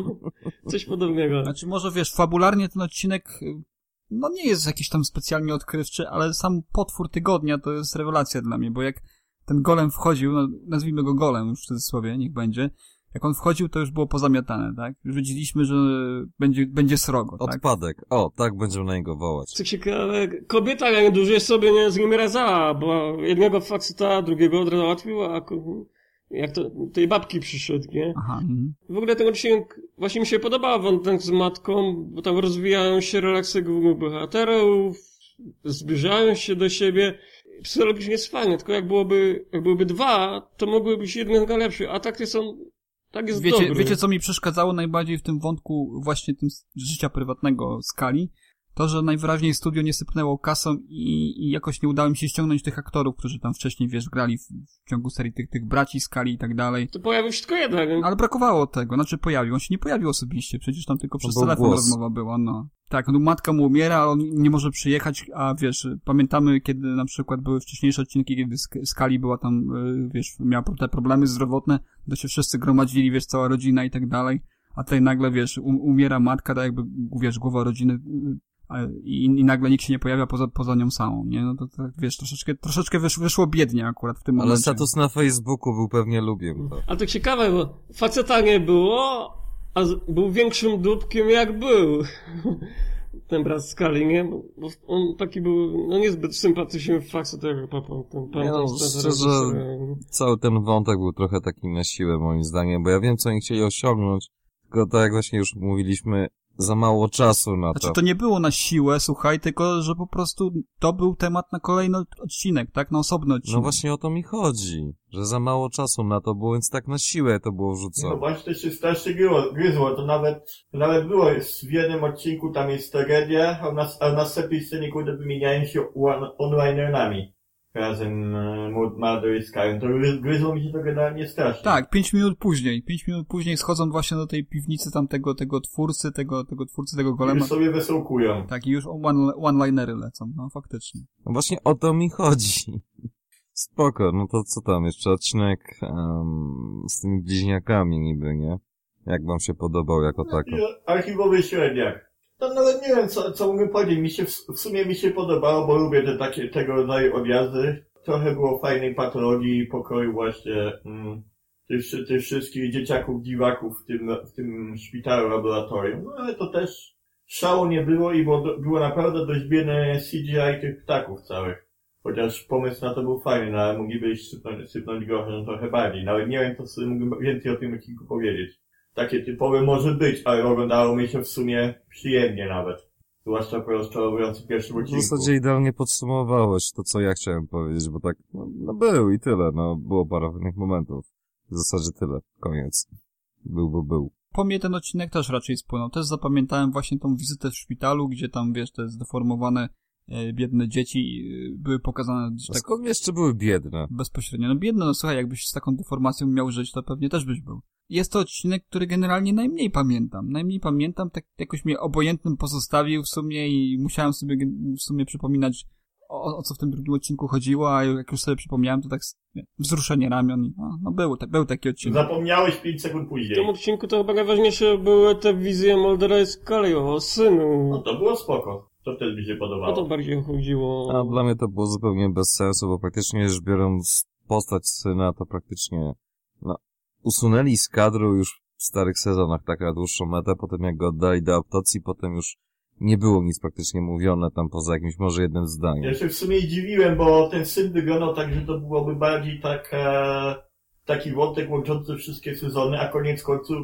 Coś podobnego. Znaczy może wiesz, fabularnie ten odcinek no nie jest jakiś tam specjalnie odkrywczy, ale sam potwór tygodnia to jest rewelacja dla mnie, bo jak ten Golem wchodził, no nazwijmy go Golem już w cudzysłowie, niech będzie, jak on wchodził, to już było pozamiatane, tak? Już wiedzieliśmy, że będzie, będzie srogo, tak? Odpadek. O, tak będziemy na niego wołać. Co ciekawe, kobieta jak dłużej sobie nie z nim radzała, bo jednego faceta, drugiego od razu załatwiła, a jak to tej babki przyszedł, nie? Aha. Mhm. W ogóle ten odcinek właśnie mi się podobał wątek z matką, bo tam rozwijają się relacje głównych bohaterów, zbliżają się do siebie. Psychologicznie jest fajnie, tylko jak byłoby, jak byłyby dwa, to mogłyby być jeden najlepszy, a takie są, tak jest wiecie, dobry. wiecie, co mi przeszkadzało najbardziej w tym wątku właśnie tym z życia prywatnego Skali? To, że najwyraźniej studio nie sypnęło kasą i, i jakoś nie udało mi się ściągnąć tych aktorów, którzy tam wcześniej, wiesz, grali w, w ciągu serii tych, tych braci Scully i tak dalej. To pojawił się tylko jeden. Ale brakowało tego, znaczy pojawił. On się nie pojawił osobiście, przecież tam tylko przez telefon głos. rozmowa była, no. Tak, no matka mu umiera, a on nie może przyjechać, a wiesz, pamiętamy, kiedy na przykład były wcześniejsze odcinki, kiedy Scully była tam, wiesz, miała te problemy zdrowotne, to się wszyscy gromadzili, wiesz, cała rodzina i tak dalej, a tutaj nagle, wiesz, um, umiera matka, tak jakby, wiesz, głowa rodziny i, i nagle nikt się nie pojawia poza, poza nią samą, nie? No to tak, wiesz, troszeczkę, troszeczkę wysz, wyszło biednie akurat w tym momencie. Ale status na Facebooku był pewnie lubił. To. A to ciekawe, bo faceta nie było, a z, był większym dupkiem jak był. Ten brat Scully, nie? Bo, bo on taki był, no niezbyt sympatyczny facet, jak pan, ten pan. Nie no, szczerze, cały ten wątek był trochę taki na siłę, moim zdaniem, bo ja wiem, co oni chcieli osiągnąć, tylko tak jak właśnie już mówiliśmy, za mało czasu na to. Znaczy to nie było na siłę, słuchaj, tylko że po prostu to był temat na kolejny odcinek, tak? Na osobny odcinek. No właśnie o to mi chodzi, że za mało czasu na to było, więc tak na siłę to było wrzucone. No właśnie się strasznie gryzło, gryzło. To nawet, nawet było w jednym odcinku, tam jest tragedia, a w, nas, a w następnej scenie, kurde, wymieniają się one-linerami. Razem Mulder i Sky. To gryzło mi się to generalnie strasznie. Tak, pięć minut później. Pięć minut później schodzą właśnie do tej piwnicy tamtego, tego twórcy, tego, tego twórcy, tego golema. Już sobie wesołkują. Tak, i już one, one-linery lecą, no faktycznie. No właśnie o to mi chodzi. Spoko, no to co tam jeszcze? Odcinek um, z tymi bliźniakami niby, nie? Jak wam się podobał jako tako? Archiwowy średniak. To nawet nie wiem, co, co mogę powiedzieć. Mi się, w, w sumie mi się podobało, bo lubię te takie, tego rodzaju odjazdy. Trochę było fajnej patologii i pokoju właśnie mm, tych, tych wszystkich dzieciaków, dziwaków w tym, w tym szpitalu, laboratorium. No ale to też szału nie było i było, było naprawdę dość biedne C G I tych ptaków całych. Chociaż pomysł na to był fajny, no ale moglibyś sypnąć, sypnąć groszem trochę bardziej. Nawet nie wiem, to sobie mógłbym więcej o tym odcinku powiedzieć. Takie typowe może być, ale oglądało mi się w sumie przyjemnie nawet. Zwłaszcza po rozczarowującym pierwszym odcinku. W zasadzie idealnie podsumowałeś to, co ja chciałem powiedzieć, bo tak, no, no był i tyle, no było parę innych momentów. W zasadzie tyle, koniec. Był, bo był. Po mnie ten odcinek też raczej spłynął. Też zapamiętałem właśnie tą wizytę w szpitalu, gdzie tam, wiesz, te zdeformowane e, biedne dzieci e, były pokazane gdzieś tak... Skąd jeszcze były biedne? Bezpośrednio. No biedne, no słuchaj, jakbyś z taką deformacją miał żyć, to pewnie też byś był. Jest to odcinek, który generalnie najmniej pamiętam. Najmniej pamiętam, tak jakoś mnie obojętnym pozostawił w sumie i musiałem sobie w sumie przypominać, o, o co w tym drugim odcinku chodziło, a jak już sobie przypomniałem, to tak nie, wzruszenie ramion i no, no był, tak, był taki odcinek. Zapomniałeś pięć sekund później. W tym odcinku to chyba najważniejsze były te wizje Muldera i Scully o synu. No to było spoko. To wtedy mi się podobało. O to bardziej chodziło. A dla mnie to było zupełnie bez sensu, bo praktycznie rzecz biorąc postać syna, to praktycznie no, usunęli z kadru już w starych sezonach tak na dłuższą metę, potem jak go oddali do autopsji, potem już nie było nic praktycznie mówione tam poza jakimś może jednym zdaniem. Ja się w sumie dziwiłem, bo ten syn wyglądał tak, że to byłoby bardziej tak, e, taki wątek łączący wszystkie sezony, a koniec końców,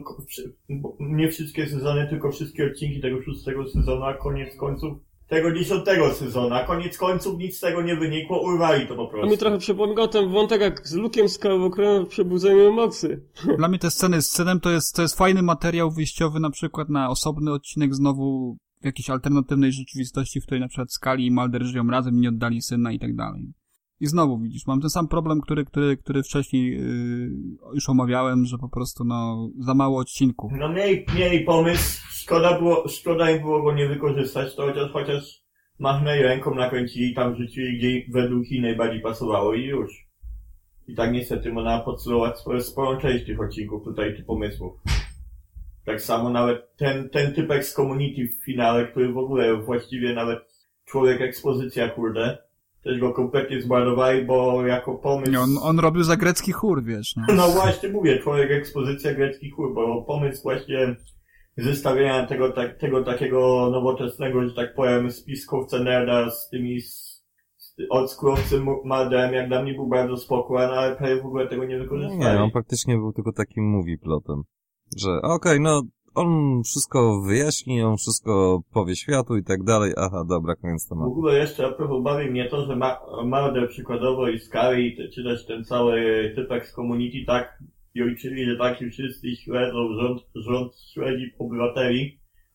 nie wszystkie sezony, tylko wszystkie odcinki tego szóstego sezonu, a koniec końców tego dziesiątego sezonu, a koniec końców nic z tego nie wynikło, urwali to po prostu. A mi trochę przypomniał ten wątek jak z Luke'em Skywalkerem w Przebudzeniu Mocy. Dla mnie te sceny z synem to jest, to jest fajny materiał wyjściowy na przykład na osobny odcinek znowu w jakiejś alternatywnej rzeczywistości, w której na przykład Scully i Mulder żyją razem i nie oddali syna i tak dalej. I znowu widzisz, mam ten sam problem, który, który, który wcześniej yy, już omawiałem, że po prostu no za mało odcinków. No mieli, mieli pomysł, szkoda było, szkoda im było go nie wykorzystać, to chociaż, chociaż machnęli ręką, nakręcili tam, rzucili, gdzie według ich najbardziej pasowało i już. I tak niestety można podsumować sporą część tych odcinków tutaj, tych pomysłów. Tak samo nawet ten, ten typek z Community w finale, który w ogóle właściwie nawet człowiek ekspozycja, kurde, też go kompletnie zmarnowali, bo jako pomysł... Nie, on, on robił za grecki chór, wiesz. No, no właśnie mówię, człowiek ekspozycja, grecki chór, bo pomysł właśnie zestawienia tego, tak, tego takiego nowoczesnego, że tak powiem, spiskowca nerda z tymi z, z oldschoolowcem Mulderem, jak dla mnie był bardzo spokojny, ale prawie w ogóle tego nie wykorzystali. Nie, on praktycznie był tylko takim movie plotem, że okej, okay, no on wszystko wyjaśni, on wszystko powie światu i tak dalej, aha, dobra, koniec tematu. W ogóle jeszcze a propos bawi mnie to, że Ma- Mulder przykładowo i Scully, czy też ten cały typek z Community tak i ojczyli, że taki wszyscy śledzą rząd, rząd śledzi obywateli,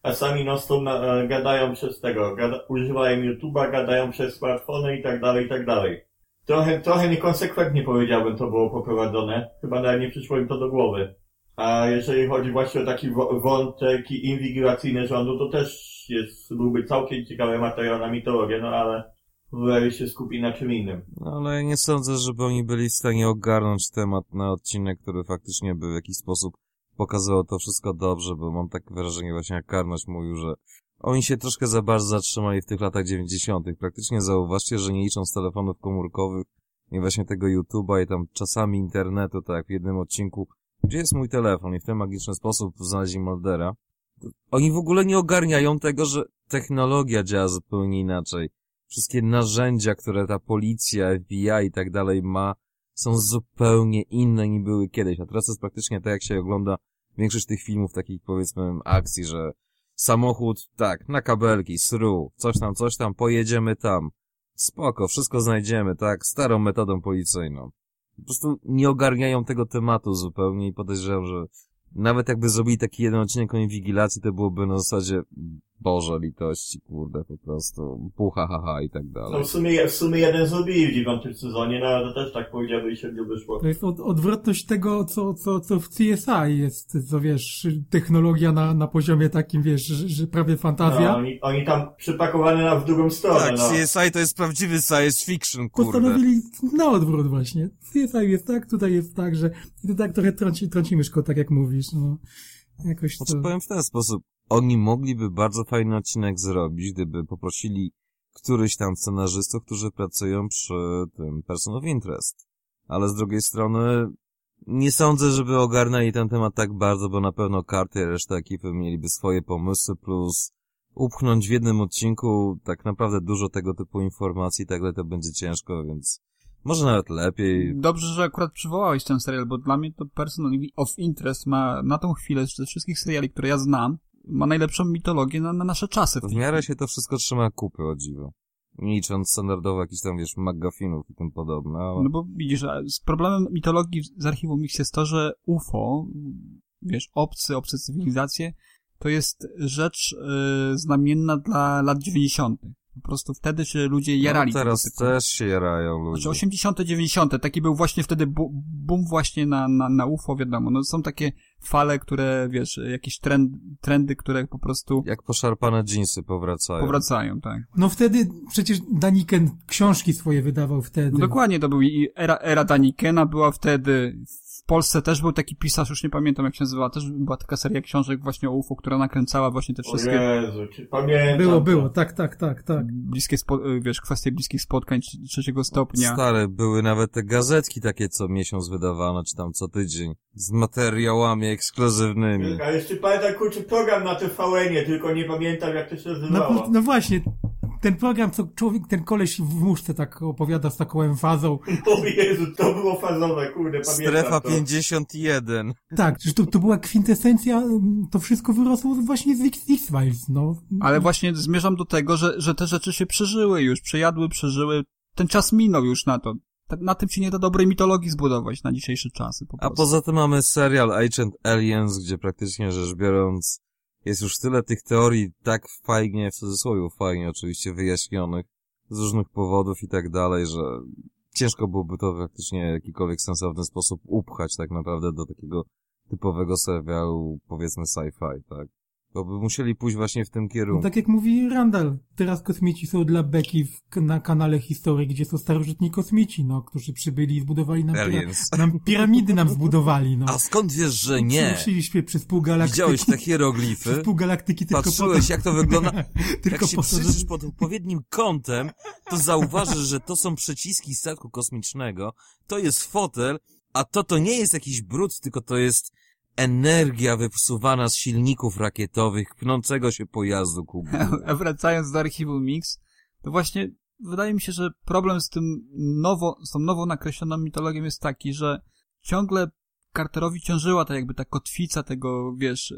a sami non stop na, e, gadają przez tego, gada, używają YouTube'a, gadają przez smartfony i tak dalej, i tak dalej. Trochę, trochę niekonsekwentnie powiedziałbym to było poprowadzone. Chyba nawet nie przyszło im to do głowy. A jeżeli chodzi właśnie o taki wątek inwigilacyjny rządu, to też jest, byłby całkiem ciekawy materiał na mitologię, no ale woleli się skupić na czym innym. No ale ja nie sądzę, żeby oni byli w stanie ogarnąć temat na odcinek, który faktycznie by w jakiś sposób pokazywał to wszystko dobrze, bo mam takie wrażenie właśnie, jak Karność mówił, że oni się troszkę za bardzo zatrzymali w tych latach dziewięćdziesiątych. Praktycznie zauważcie, że nie licząc telefonów komórkowych i właśnie tego YouTube'a i tam czasami internetu, tak jak w jednym odcinku, gdzie jest mój telefon i w ten magiczny sposób znaleźli Muldera. Oni w ogóle nie ogarniają tego, że technologia działa zupełnie inaczej. Wszystkie narzędzia, które ta policja, F B I i tak dalej ma, są zupełnie inne niż były kiedyś. A teraz jest praktycznie tak, jak się ogląda większość tych filmów, takich powiedzmy akcji, że samochód, tak, na kabelki, sru, coś tam, coś tam, pojedziemy tam. Spoko, wszystko znajdziemy, tak, starą metodą policyjną. Po prostu nie ogarniają tego tematu zupełnie i podejrzewam, że nawet jakby zrobili taki jeden odcinek o inwigilacji, to byłoby na zasadzie Boże litości, kurde, po prostu pucha, haha i tak dalej. No w sumie, w sumie jeden zrobili w dziewiątym sezonie, no ale to też tak powiedziałby i średnio wyszło. To jest od, odwrotność tego, co, co, co w C S I jest, co wiesz, technologia na, na poziomie takim, wiesz, że, że prawie fantazja. No, oni, oni tam przypakowani na w drugą stronę, Tak, no. C S I to jest prawdziwy science fiction, kurde. Postanowili na odwrót właśnie. C S I jest tak, tutaj jest tak, że i to tak trochę trąci, trąci myszko, tak jak mówisz, no. Jakoś to... Znaczy powiem w ten sposób, oni mogliby bardzo fajny odcinek zrobić, gdyby poprosili któryś tam scenarzystów, którzy pracują przy tym Person of Interest. Ale z drugiej strony nie sądzę, żeby ogarnęli ten temat tak bardzo, bo na pewno Carter i reszta ekipy mieliby swoje pomysły, plus upchnąć w jednym odcinku tak naprawdę dużo tego typu informacji, tak to będzie ciężko, więc może nawet lepiej. Dobrze, że akurat przywołałeś ten serial, bo dla mnie to Person of Interest ma na tą chwilę ze wszystkich seriali, które ja znam, ma najlepszą mitologię na, na nasze czasy. W miarę się to wszystko trzyma kupy, o dziwo. Nie licząc standardowo jakichś tam, wiesz, McGuffinów i tym podobne, ale... No bo widzisz, z problemem mitologii z archiwum Mix jest to, że U F O, wiesz, obcy, obce cywilizacje, to jest rzecz y, znamienna dla lat dziewięćdziesiątych. Po prostu wtedy się ludzie jarali. No teraz też się jarają ludzie. Znaczy osiemdziesiąte, dziewięćdziesiąte Taki był właśnie wtedy bu- boom właśnie na, na, na U F O, wiadomo. No są takie fale, które, wiesz, jakieś trend, trendy, które po prostu... Jak poszarpane dżinsy powracają. Powracają, tak. No wtedy przecież Daniken książki swoje wydawał wtedy. No dokładnie, to był i era, era Danikena była wtedy... W Polsce też był taki pisarz, już nie pamiętam jak się nazywała, też była taka seria książek właśnie o U F O, która nakręcała właśnie te wszystkie... O Jezu, czy pamiętam? Było, było, tak, tak, tak, tak. Bliskie, spo, wiesz, kwestie bliskich spotkań trzeciego stopnia. Stare, były nawet te gazetki takie co miesiąc wydawane, czy tam co tydzień, z materiałami ekskluzywnymi. A jeszcze pamiętam, kurczę, program na T V N-ie, tylko nie pamiętam jak to się nazywało. No, no właśnie, ten program, co człowiek, ten koleś w muszce tak opowiada z taką emfazą. O Jezu, to było fazowe, kurde, pamiętam Strefa to. pięćdziesiąt jeden. Tak, że to, to była kwintesencja, to wszystko wyrosło właśnie z X-Files, no. Ale właśnie zmierzam do tego, że, że te rzeczy się przeżyły już, przejadły, przeżyły. Ten czas minął już na to. Na tym się nie da dobrej mitologii zbudować na dzisiejsze czasy. Po A poza tym mamy serial Agent Aliens, gdzie praktycznie rzecz biorąc jest już tyle tych teorii tak fajnie, w cudzysłowie fajnie oczywiście wyjaśnionych z różnych powodów i tak dalej, że ciężko byłoby to faktycznie w jakikolwiek sensowny sposób upchać tak naprawdę do takiego typowego serialu, powiedzmy sci-fi, tak? Bo by musieli pójść właśnie w tym No, kierunku. tak jak mówi Randall, teraz kosmici są dla beki w, na kanale Historii, gdzie są starożytni kosmici, no, którzy przybyli i zbudowali nam, Aliens. pira- nam piramidy nam zbudowali, no. A skąd wiesz, że nie? Przyszliśmy przez pół galaktyki. Widziałeś te hieroglify? Przez pół galaktyki tylko Patrzyłeś, po to, jak to wygląda? tylko Jak się po to, przyjrzysz że... pod odpowiednim kątem, to zauważysz, że to są przyciski statku kosmicznego, to jest fotel, a to to nie jest jakiś brud, tylko to jest energia wypsuwana z silników rakietowych pnącego się pojazdu ku górze. A wracając do archiwum Mix, to właśnie wydaje mi się, że problem z tym nowo, z tą nowo nakreśloną mitologią jest taki, że ciągle Carterowi ciążyła ta jakby ta kotwica tego, wiesz,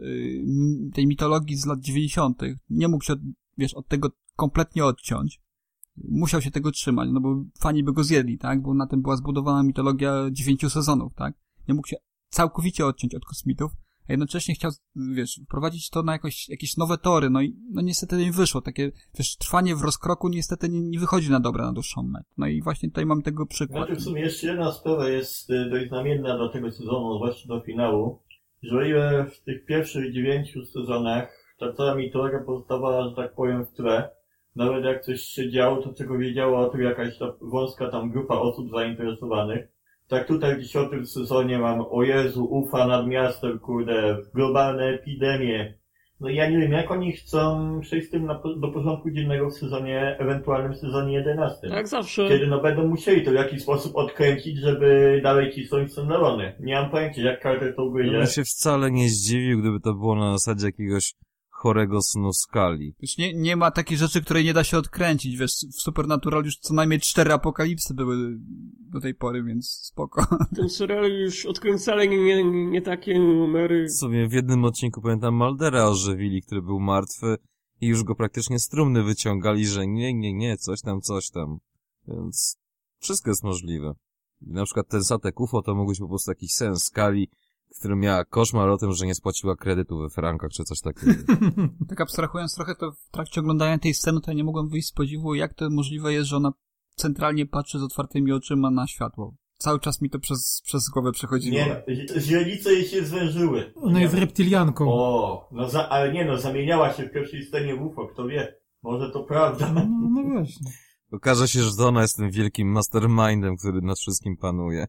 tej mitologii z lat dziewięćdziesiątych. Nie mógł się, od, wiesz, od tego kompletnie odciąć. Musiał się tego trzymać, no bo fani by go zjedli, tak? Bo na tym była zbudowana mitologia dziewięciu sezonów, tak? Nie mógł się całkowicie odciąć od kosmitów, a jednocześnie chciał, wiesz, wprowadzić to na jakoś, jakieś nowe tory, no i no niestety nie wyszło. Takie, wiesz, trwanie w rozkroku niestety nie, nie wychodzi na dobre na dłuższą metę. No i właśnie tutaj mam tego przykład. Znaczy w sumie jeszcze jedna sprawa jest dość znamienna dla tego sezonu, zwłaszcza do finału, że o ile w tych pierwszych dziewięciu sezonach ta cała mitologia pozostawała, że tak powiem, w tle, nawet jak coś się działo, to czego wiedziała o tym jakaś ta wąska tam grupa osób zainteresowanych. Tak tutaj w dziesiątym sezonie mam, o Jezu, ufa nad miastem, kurde, globalne epidemie. No i ja nie wiem, jak oni chcą przejść z tym na, do porządku dziennego w sezonie, ewentualnym sezonie jedenastym. Jak zawsze. Kiedy no będą musieli to w jakiś sposób odkręcić, żeby dalej cisnąć Sandalony. Nie mam pojęcia, jak Carter to ugryzie. Ja bym się wcale nie zdziwił, gdyby to było na zasadzie jakiegoś chorego snu skali. Wiesz, nie, nie ma takich rzeczy, której nie da się odkręcić, wiesz, w Supernatural już co najmniej cztery apokalipsy były do tej pory, więc spoko. Ten serial już odkręcali nie, nie, nie takie numery. W sumie w jednym odcinku, pamiętam, Maldera ożywili, który był martwy i już go praktycznie z trumny wyciągali, że nie, nie, nie, coś tam, coś tam. Więc wszystko jest możliwe. Na przykład ten statek U F O to mógł być po prostu jakiś sen skali, który miała koszmar o tym, że nie spłaciła kredytu we frankach, czy coś takiego. Tak abstrahując trochę, to w trakcie oglądania tej sceny to ja nie mogłem wyjść z podziwu, jak to możliwe jest, że ona centralnie patrzy z otwartymi oczyma na światło. Cały czas mi to przez, przez głowę przechodziło. Nie, no, źrenice jej się zwężyły. Ona jest reptylianką. O, no za, ale nie no, zamieniała się w pierwszej scenie w U F O, kto wie. Może to prawda. No, no właśnie. Okaże się, że to ona jest tym wielkim mastermindem, który nad wszystkim panuje.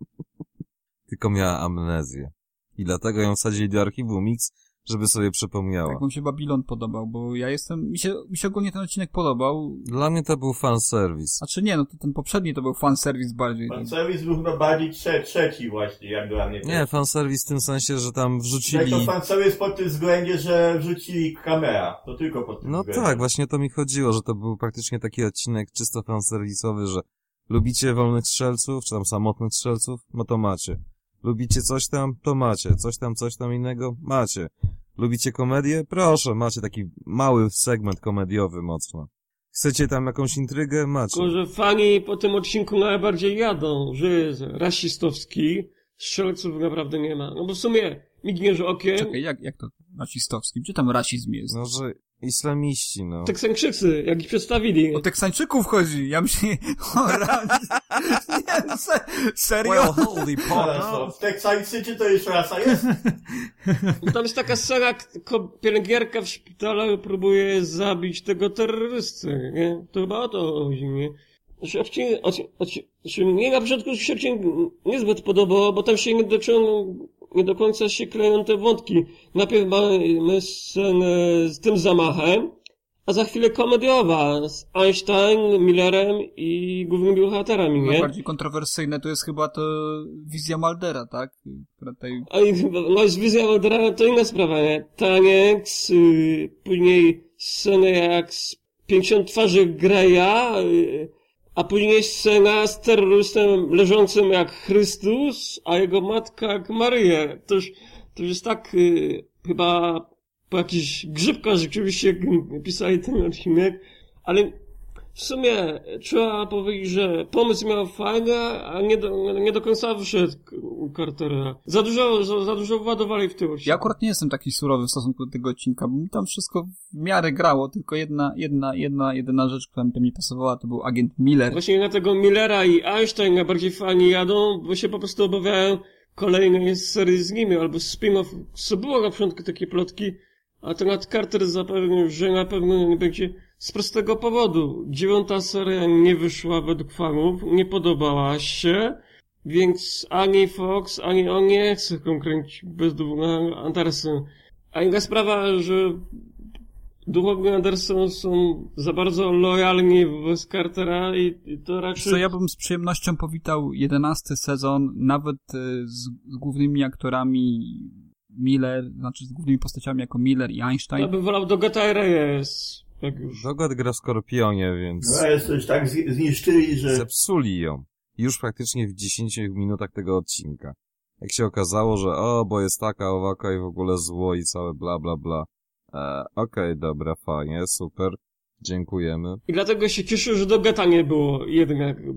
Tylko miała amnezję. I dlatego ją wsadzili do archiwum Mix, żeby sobie przypomniała. Tak, mi się Babylon podobał, bo ja jestem, mi się, mi się ogólnie ten odcinek podobał. Dla mnie to był fanserwis. A czy nie, no to ten poprzedni to był fanserwis bardziej. Fanserwis był chyba bardziej trze trzeci właśnie, jak dla mnie. Nie, fanserwis w tym sensie, że tam wrzucili... No to fanserwis pod tym względzie, że wrzucili kamera. To tylko pod tym No względem. tak, właśnie o to mi chodziło, że to był praktycznie taki odcinek czysto fanserwisowy, że lubicie wolnych strzelców, czy tam samotnych strzelców? No to macie. Lubicie coś tam? To macie. Coś tam, coś tam innego? Macie. Lubicie komedię? Proszę, macie taki mały segment komediowy mocno. Chcecie tam jakąś intrygę? Macie. Tylko, że fani po tym odcinku najbardziej jadą, że jest rasistowski, strzelców naprawdę nie ma. No bo w sumie migniesz okiem. Czekaj, jak, jak to rasistowski? Gdzie tam rasizm jest? No, że islamiści, no. Teksańczycy, jak ich przedstawili. O Teksańczyków chodzi, ja myślę, o raz. Nie, se, serio? Well, holy Zaraz, no, w Teksańczycy to już rasa jest? No tam jest taka scena, ko- pielęgniarka w szpitalu próbuje zabić tego terrorystę, nie? To chyba o to chodzi, nie? Znaczy, odcinek, odcinek, odcinek, mnie na początku się odcinek niezbyt podobało, bo tam się nie dociągnął, nie do końca się kleją te wątki. Najpierw mamy scenę z tym zamachem, a za chwilę komediowa z Einstein, Millerem i głównymi bohaterami, nie? Najbardziej kontrowersyjne to jest chyba to wizja Maldera, tak? Która tutaj... A i- no z wizja Waldera to inna sprawa, nie? Taniec, yy, później sceny jak z pięćdziesiąt twarzy Greya, yy, a później scena z terrorystem leżącym jak Chrystus, a jego matka jak Maryja. To już, to już jest tak, yy, chyba po jakichś grzybkach rzeczywiście pisali ten odcinek, ale w sumie trzeba powiedzieć, że pomysł miał fajny, a nie do, nie do końca wyszedł u Cartera. Za dużo, za, za dużo władowali w tym odcinku. Ja akurat nie jestem taki surowy w stosunku do tego odcinka, bo mi tam wszystko w miarę grało, tylko jedna, jedna, jedna, jedyna rzecz, która mi tam nie pasowała, to był agent Miller. Właśnie na tego Millera i Einstein najbardziej fani jadą, bo się po prostu obawiają kolejnej serii z nimi, albo spin-off. Co było na początku takie plotki, a ten Carter zapewnił, że na pewno nie będzie z prostego powodu. Dziewiąta seria nie wyszła według fanów, nie podobała się, więc ani Fox, ani on nie chce kręcić bez duchownego Anderson. A inna sprawa, że duchowni Anderson są za bardzo lojalni wobec Cartera i, i to raczej... Co ja bym z przyjemnością powitał jedenasty sezon, nawet y, z, z głównymi aktorami Miller, znaczy z głównymi postaciami jako Miller i Einstein. Ja bym wolał Dogata Reyes, jak już. Dogat gra w Skorpionie, więc No jest coś tak z- zniszczyli, że... zepsuli ją. Już praktycznie w dziesięciu minutach tego odcinka. Jak się okazało, że o, bo jest taka, owaka i w ogóle zło i całe bla bla bla. E, Okej, okay, dobra, fajnie, super. Dziękujemy. I dlatego się cieszę, że do Geta nie było jednak,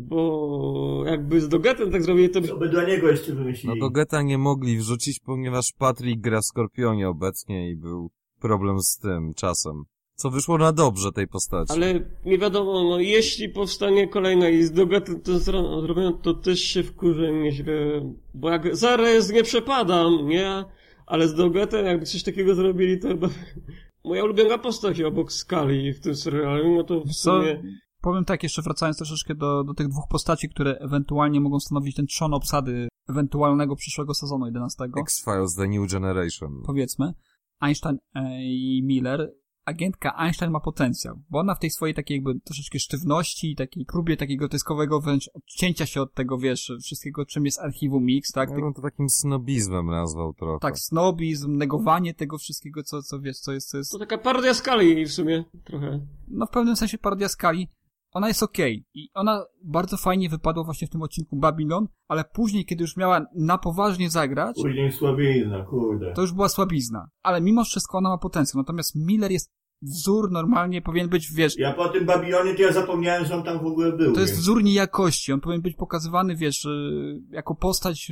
bo jakby z Dogetem tak zrobili, to by... To by dla niego jeszcze wymyślili. No do Geta nie mogli wrzucić, ponieważ Patrick gra w Skorpionie obecnie i był problem z tym czasem. Co wyszło na dobrze tej postaci. Ale nie wiadomo, no jeśli powstanie kolejna i z Dogetem to zrobią, to też się wkurzę nieźle, bo jak zaraz nie przepadam, nie? Ale z Dogetem jakby coś takiego zrobili, to chyba... Moja ulubiona postać obok Skali w tym serialu, no to w sumie... Powiem tak, jeszcze wracając troszeczkę do, do tych dwóch postaci, które ewentualnie mogą stanowić ten trzon obsady ewentualnego przyszłego sezonu jedenastego. X-Files The New Generation. Powiedzmy. Einstein i Miller. Agentka Einstein ma potencjał, bo ona w tej swojej takiej jakby troszeczkę sztywności i takiej próbie takiego groteskowego wręcz odcięcia się od tego, wiesz, wszystkiego, czym jest archiwum Mix, tak? Ja bym to takim snobizmem nazwał trochę. Tak, snobizm, negowanie tego wszystkiego, co, co wiesz, co jest, co jest... To taka parodia Skali w sumie, trochę. No w pewnym sensie parodia Skali. Ona jest okej. Okay. I ona bardzo fajnie wypadła właśnie w tym odcinku Babylon, ale później, kiedy już miała na poważnie zagrać... Później słabizna, kurde. To już była słabizna. Ale mimo wszystko ona ma potencjał. Natomiast Miller jest wzór normalnie, powinien być, wiesz... Ja po tym Babilonie to ja zapomniałem, że on tam w ogóle był. To jest więc... wzór niejakości. On powinien być pokazywany, wiesz, jako postać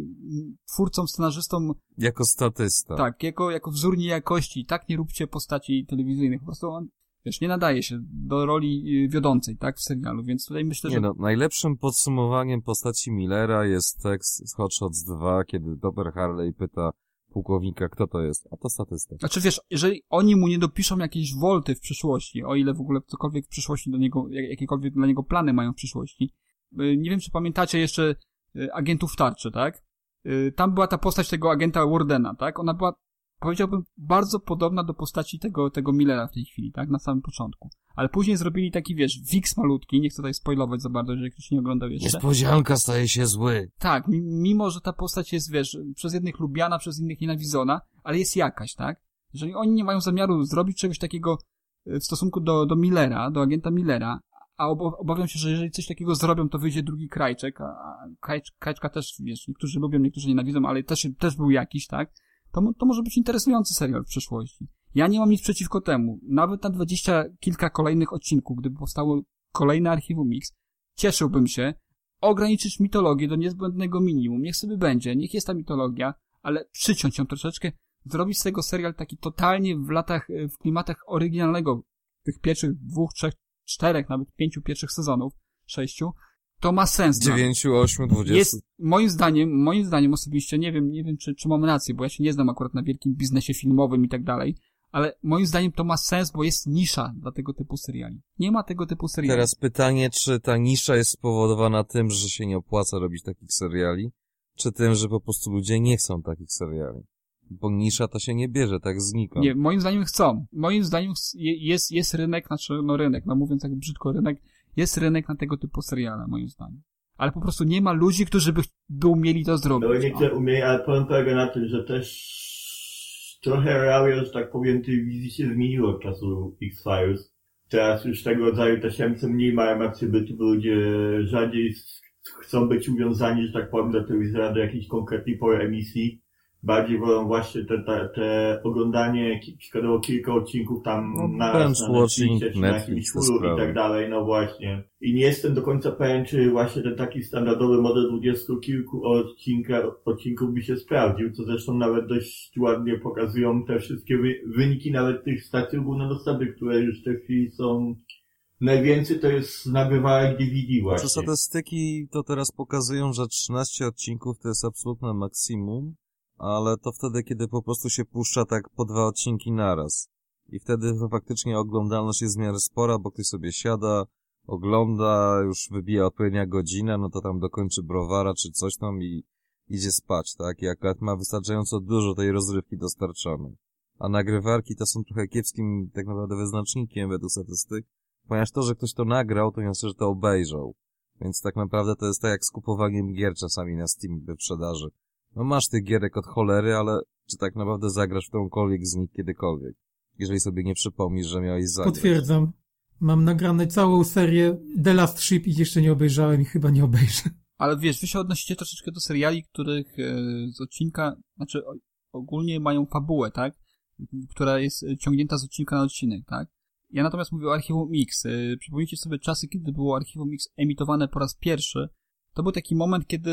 twórcom, scenarzystom... Jako statysta. Tak, jako, jako wzór niejakości. I tak nie róbcie postaci telewizyjnych. Po prostu on... Wiesz, nie nadaje się do roli wiodącej, tak, w serialu, więc tutaj myślę, że... Nie no, najlepszym podsumowaniem postaci Millera jest tekst z Hot Shots dwa, kiedy Topper Harley pyta pułkownika, kto to jest, a to statysta. Znaczy, wiesz, jeżeli oni mu nie dopiszą jakiejś wolty w przyszłości, o ile w ogóle cokolwiek w przyszłości do niego, jakiekolwiek dla niego plany mają w przyszłości, nie wiem, czy pamiętacie jeszcze Agentów Tarczy, tak? Tam była ta postać tego agenta Wardena, tak? Ona była, powiedziałbym, bardzo podobna do postaci tego, tego Millera w tej chwili, tak? Na samym początku. Ale później zrobili taki, wiesz, Wix malutki, nie chcę tutaj spoilować za bardzo, jeżeli ktoś nie oglądał jeszcze. Niespodzianka staje się zły. Tak, mimo, że ta postać jest, wiesz, przez jednych lubiana, przez innych nienawidzona, ale jest jakaś, tak? Jeżeli oni nie mają zamiaru zrobić czegoś takiego w stosunku do, do Millera, do agenta Millera, a ob obawiam się, że jeżeli coś takiego zrobią, to wyjdzie drugi Krajczek, a Krajcz, Krajczka też, wiesz, niektórzy lubią, niektórzy nienawidzą, ale też, też był jakiś, tak? To, to może być interesujący serial w przyszłości. Ja nie mam nic przeciwko temu. Nawet na dwadzieścia kilka kolejnych odcinków, gdyby powstało kolejne archiwum Mix, cieszyłbym się ograniczyć mitologię do niezbędnego minimum. Niech sobie będzie, niech jest ta mitologia, ale przyciąć ją troszeczkę, zrobić z tego serial taki totalnie w latach, w klimatach oryginalnego, tych pierwszych dwóch, trzech, czterech, nawet pięciu pierwszych sezonów, sześciu, to ma sens. Dziewięciu, ośmiu, dwudziestu. Jest, moim zdaniem, moim zdaniem osobiście, nie wiem, nie wiem, czy, czy mam rację, bo ja się nie znam akurat na wielkim biznesie filmowym i tak dalej, ale moim zdaniem to ma sens, bo jest nisza dla tego typu seriali. Nie ma tego typu seriali. Teraz pytanie, czy ta nisza jest spowodowana tym, że się nie opłaca robić takich seriali, czy tym, że po prostu ludzie nie chcą takich seriali? Bo nisza to się nie bierze tak znikąd. Nie, moim zdaniem chcą. Moim zdaniem jest, jest rynek, znaczy, no rynek, no mówiąc jak brzydko rynek, jest rynek na tego typu seriale, moim zdaniem. Ale po prostu nie ma ludzi, którzy by, by umieli to zrobić. No nie chcę umieli, ale powiem polega na tym, że też trochę realia, że tak powiem, telewizji się zmieniło od czasu X-Files. Teraz już tego rodzaju tasiemce mniej mają akcję bytu, bo ludzie rzadziej chcą być uwiązani, że tak powiem, do telewizora, do jakiejś konkretnej pory emisji. Bardziej wolą właśnie te, te, te oglądanie przykładowo kilka odcinków tam no, na raz na Netflixie, czy na jakimś Netflix, Hulu i tak dalej, no właśnie. I nie jestem do końca pewien, czy właśnie ten taki standardowy model dwudziestu kilku odcinka, odcinków by się sprawdził, co zresztą nawet dość ładnie pokazują te wszystkie wy, wyniki nawet tych stacji ogólnodostępnych, które już w tej chwili są. Najwięcej to jest nabywałek D V D właśnie. Statystyki to teraz pokazują, że trzynaście odcinków to jest absolutne maksimum, ale to wtedy, kiedy po prostu się puszcza tak po dwa odcinki naraz. I wtedy to faktycznie oglądalność jest w miarę spora, bo ktoś sobie siada, ogląda, już wybija odpowiednia godzina, no to tam dokończy browara czy coś tam i idzie spać, tak? I akurat ma wystarczająco dużo tej rozrywki dostarczonej. A nagrywarki to są trochę kiepskim tak naprawdę wyznacznikiem według statystyk, ponieważ to, że ktoś to nagrał, to nie znaczy, że to obejrzał. Więc tak naprawdę to jest tak jak z kupowaniem gier czasami na Steam w wyprzedaży. No masz tych gierek od cholery, ale czy tak naprawdę zagrasz w którąkolwiek z nich kiedykolwiek? Jeżeli sobie nie przypomnisz, że miałeś zagrać. Potwierdzam. Mam nagrane całą serię The Last Ship i jeszcze nie obejrzałem i chyba nie obejrzę. Ale wiesz, wy się odnosicie troszeczkę do seriali, których e, z odcinka, znaczy o, ogólnie mają fabułę, tak? Która jest ciągnięta z odcinka na odcinek, tak? Ja natomiast mówię o Archiwum Mix. Yy, przypomnijcie sobie czasy, kiedy było Archiwum Mix emitowane po raz pierwszy. To był taki moment, kiedy,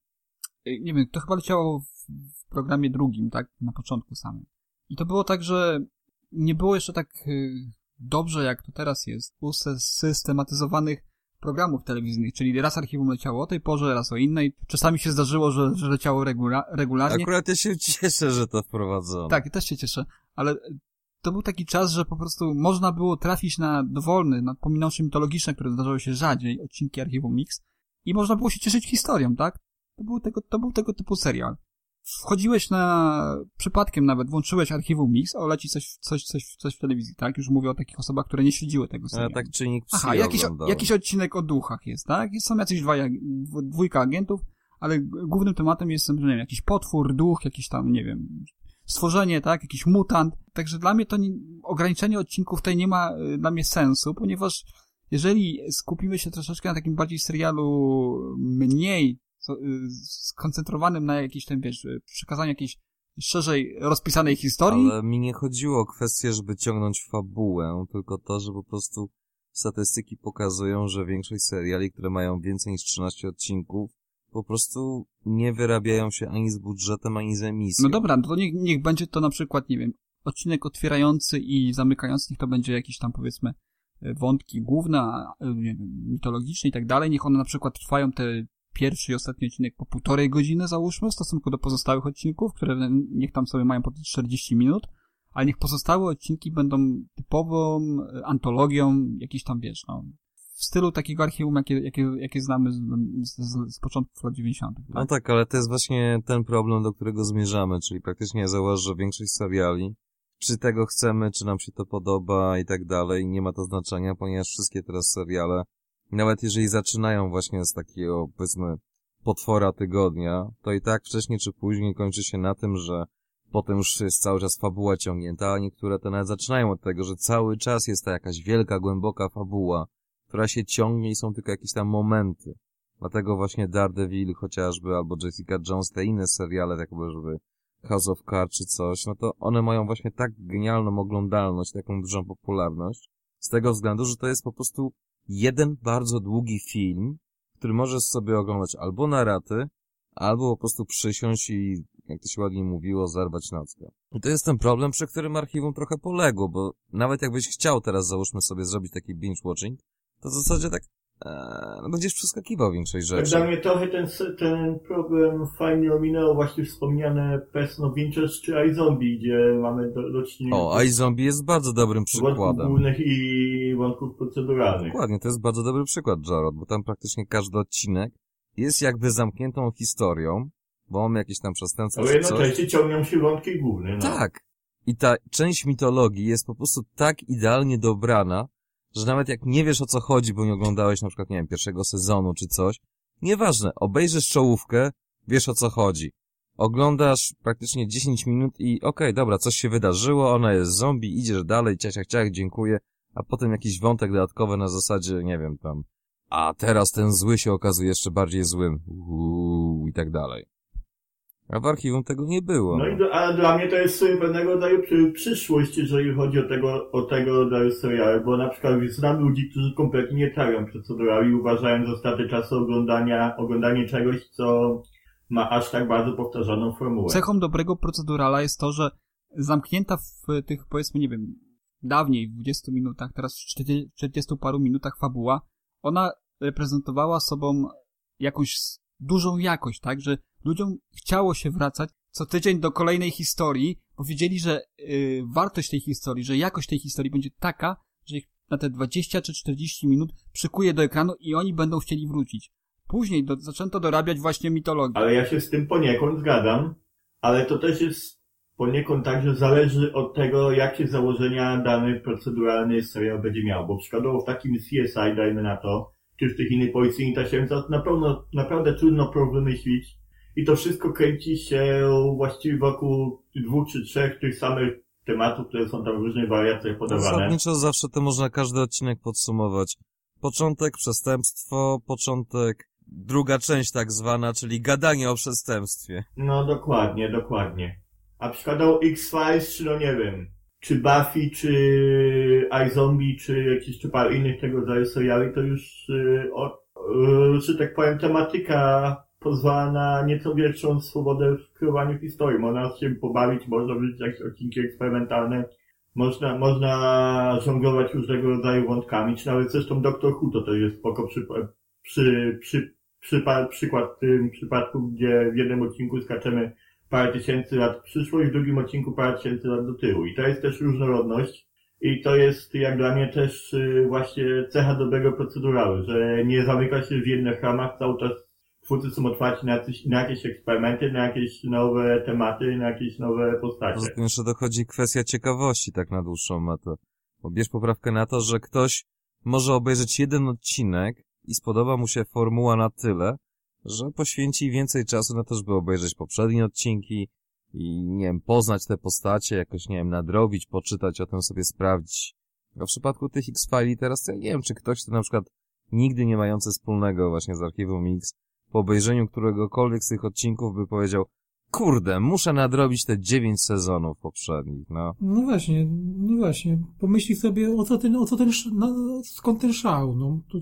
yy, nie wiem, to chyba leciało w, w programie drugim, tak? Na początku samym. I to było tak, że nie było jeszcze tak yy, dobrze, jak to teraz jest, usystematyzowanych programów telewizyjnych, czyli raz Archiwum leciało o tej porze, raz o innej. Czasami się zdarzyło, że, że leciało regula- regularnie. Akurat ja się cieszę, że to wprowadzono. Tak, ja też się cieszę, ale to był taki czas, że po prostu można było trafić na dowolny, na pominąwszy mitologiczne, które zdarzały się rzadziej, odcinki Archiwum Mix i można było się cieszyć historią, tak? To był tego, to był tego typu serial. Wchodziłeś na, przypadkiem nawet, włączyłeś Archiwum Mix, o leci coś, coś, coś, coś w telewizji, tak? Już mówię o takich osobach, które nie śledziły tego serialu. A tak czynnik psi Aha, jakiś, oglądałem. jakiś odcinek o duchach jest, tak? Są jacyś dwa, dwójka agentów, ale głównym tematem jest, nie wiem, jakiś potwór, duch, jakiś tam, nie wiem, stworzenie, tak? Jakiś mutant. Także dla mnie to nie, ograniczenie odcinków tutaj nie ma y, dla mnie sensu, ponieważ jeżeli skupimy się troszeczkę na takim bardziej serialu mniej so, y, skoncentrowanym na jakiejś tam, wiesz, przekazaniu jakiejś szerzej rozpisanej historii. Ale mi nie chodziło o kwestię, żeby ciągnąć fabułę, tylko to, że po prostu statystyki pokazują, że większość seriali, które mają więcej niż trzynaście odcinków, po prostu nie wyrabiają się ani z budżetem, ani z emisją. No dobra, no to niech, niech będzie to na przykład, nie wiem, odcinek otwierający i zamykający, niech to będzie jakiś tam, powiedzmy, wątki główne, nie wiem, mitologiczne i tak dalej. Niech one na przykład trwają te pierwszy i ostatni odcinek po półtorej godziny, załóżmy, w stosunku do pozostałych odcinków, które niech tam sobie mają po czterdzieści minut, ale niech pozostałe odcinki będą typową antologią, jakiś tam, wiesz, no, w stylu takiego archiwum, jakie, jakie, jakie znamy z, z, z początku lat dziewięćdziesiątych. Tak? No tak, ale to jest właśnie ten problem, do którego zmierzamy, czyli praktycznie zauważ, że większość seriali, czy tego chcemy, czy nam się to podoba i tak dalej, nie ma to znaczenia, ponieważ wszystkie teraz seriale, nawet jeżeli zaczynają właśnie z takiego, powiedzmy, potwora tygodnia, to i tak wcześniej czy później kończy się na tym, że potem już jest cały czas fabuła ciągnięta, a niektóre to nawet zaczynają od tego, że cały czas jest ta jakaś wielka, głęboka fabuła, która się ciągnie i są tylko jakieś tam momenty. Dlatego właśnie Daredevil chociażby, albo Jessica Jones, te inne seriale, tak jakby House of Cards czy coś, no to one mają właśnie tak genialną oglądalność, taką dużą popularność, z tego względu, że to jest po prostu jeden bardzo długi film, który możesz sobie oglądać albo na raty, albo po prostu przysiąść i, jak to się ładnie mówiło, zerwać nockę. I to jest ten problem, przy którym archiwum trochę poległo, bo nawet jakbyś chciał teraz, załóżmy sobie, zrobić taki binge-watching, to w zasadzie tak Eee, no będziesz przeskakiwał większość rzeczy. Dla mnie trochę ten, ten problem fajnie ominął właśnie wspomniane Person of Interest czy iZombie, gdzie mamy do, do czynienia... O, iZombie jest bardzo dobrym przykładem. Wątków głównych i wątków proceduralnych. Dokładnie, to jest bardzo dobry przykład, Jarrod, bo tam praktycznie każdy odcinek jest jakby zamkniętą historią, bo mamy jakieś tam przestępstwa Ale czy coś. jednocześnie ciągną się wątki główne. No. Tak. I ta część mitologii jest po prostu tak idealnie dobrana, że nawet jak nie wiesz o co chodzi, bo nie oglądałeś na przykład, nie wiem, pierwszego sezonu czy coś, nieważne, obejrzysz czołówkę, wiesz o co chodzi. Oglądasz praktycznie dziesięć minut i okej, okay, dobra, coś się wydarzyło, ona jest zombie, idziesz dalej, ciach, ciach, dziękuję, a potem jakiś wątek dodatkowy na zasadzie, nie wiem, tam, a teraz ten zły się okazuje jeszcze bardziej złym, uuu, i tak dalej. A w archiwum tego nie było. No i do, a dla mnie to jest sobie pewnego rodzaju przy, przyszłość, jeżeli chodzi o tego, o tego rodzaju seriale, bo na przykład znam ludzi, którzy kompletnie nie trawią procedurami i uważają, że straty czasu oglądania, oglądanie czegoś, co ma aż tak bardzo powtarzaną formułę. Cechą dobrego procedurala jest to, że zamknięta w tych, powiedzmy, nie wiem, dawniej w dwudziestu minutach, teraz w czterdziestu paru minutach fabuła, ona reprezentowała sobą jakąś dużą jakość, tak, że ludziom chciało się wracać co tydzień do kolejnej historii, bo wiedzieli, że yy, wartość tej historii, że jakość tej historii będzie taka, że ich na te dwadzieścia czy czterdzieści minut przykuje do ekranu i oni będą chcieli wrócić. Później do, zaczęto dorabiać właśnie mitologię. Ale ja się z tym poniekąd zgadzam, ale to też jest poniekąd tak, że zależy od tego, jakie założenia dany proceduralny serial będzie miał, bo przykładowo w takim C S I, dajmy na to, czy w tych innych policyjnych tasiemcach, na pewno, naprawdę trudno pro wymyślić i to wszystko kręci się właściwie wokół dwóch czy trzech tych samych tematów, które są tam w różnych wariacjach podawane. Zasadniczo zawsze to można każdy odcinek podsumować. Początek, przestępstwo, początek, druga część tak zwana, czyli gadanie o przestępstwie. No dokładnie, dokładnie. A przykładowo X-Files, czy no nie wiem, czy Buffy, czy iZombie, czy jakiś czy parę innych tego rodzaju seriali, to już, o, że tak powiem, tematyka pozwala na nieco większą swobodę w kreowaniu historii. Można się pobawić, można wrzucić jakieś odcinki eksperymentalne, można, można żonglować różnego rodzaju wątkami, czy nawet zresztą Doktor Who to to jest spoko przy, przy, przy, przy, przykład w tym przypadku, gdzie w jednym odcinku skaczemy parę tysięcy lat w przyszłość, w drugim odcinku parę tysięcy lat do tyłu. I to jest też różnorodność. I to jest, jak dla mnie, też właśnie cecha dobrego proceduralu, że nie zamyka się w jednych ramach, cały czas twórcy są otwarci na, coś, na jakieś eksperymenty, na jakieś nowe tematy, na jakieś nowe postacie. Poza tym jeszcze dochodzi kwestia ciekawości tak na dłuższą metę. Bo bierz poprawkę na to, że ktoś może obejrzeć jeden odcinek i spodoba mu się formuła na tyle, że poświęci więcej czasu na to, żeby obejrzeć poprzednie odcinki i, nie wiem, poznać te postacie, jakoś, nie wiem, nadrobić, poczytać, o tym sobie sprawdzić. A w przypadku tych X-Fili teraz to ja nie wiem, czy ktoś, to na przykład nigdy nie mający wspólnego właśnie z Archiwum X, po obejrzeniu któregokolwiek z tych odcinków by powiedział, kurde, muszę nadrobić te dziewięć sezonów poprzednich, no. No właśnie, no właśnie. Pomyśli sobie, o co ten, o co ten, no, skąd ten szał, no. To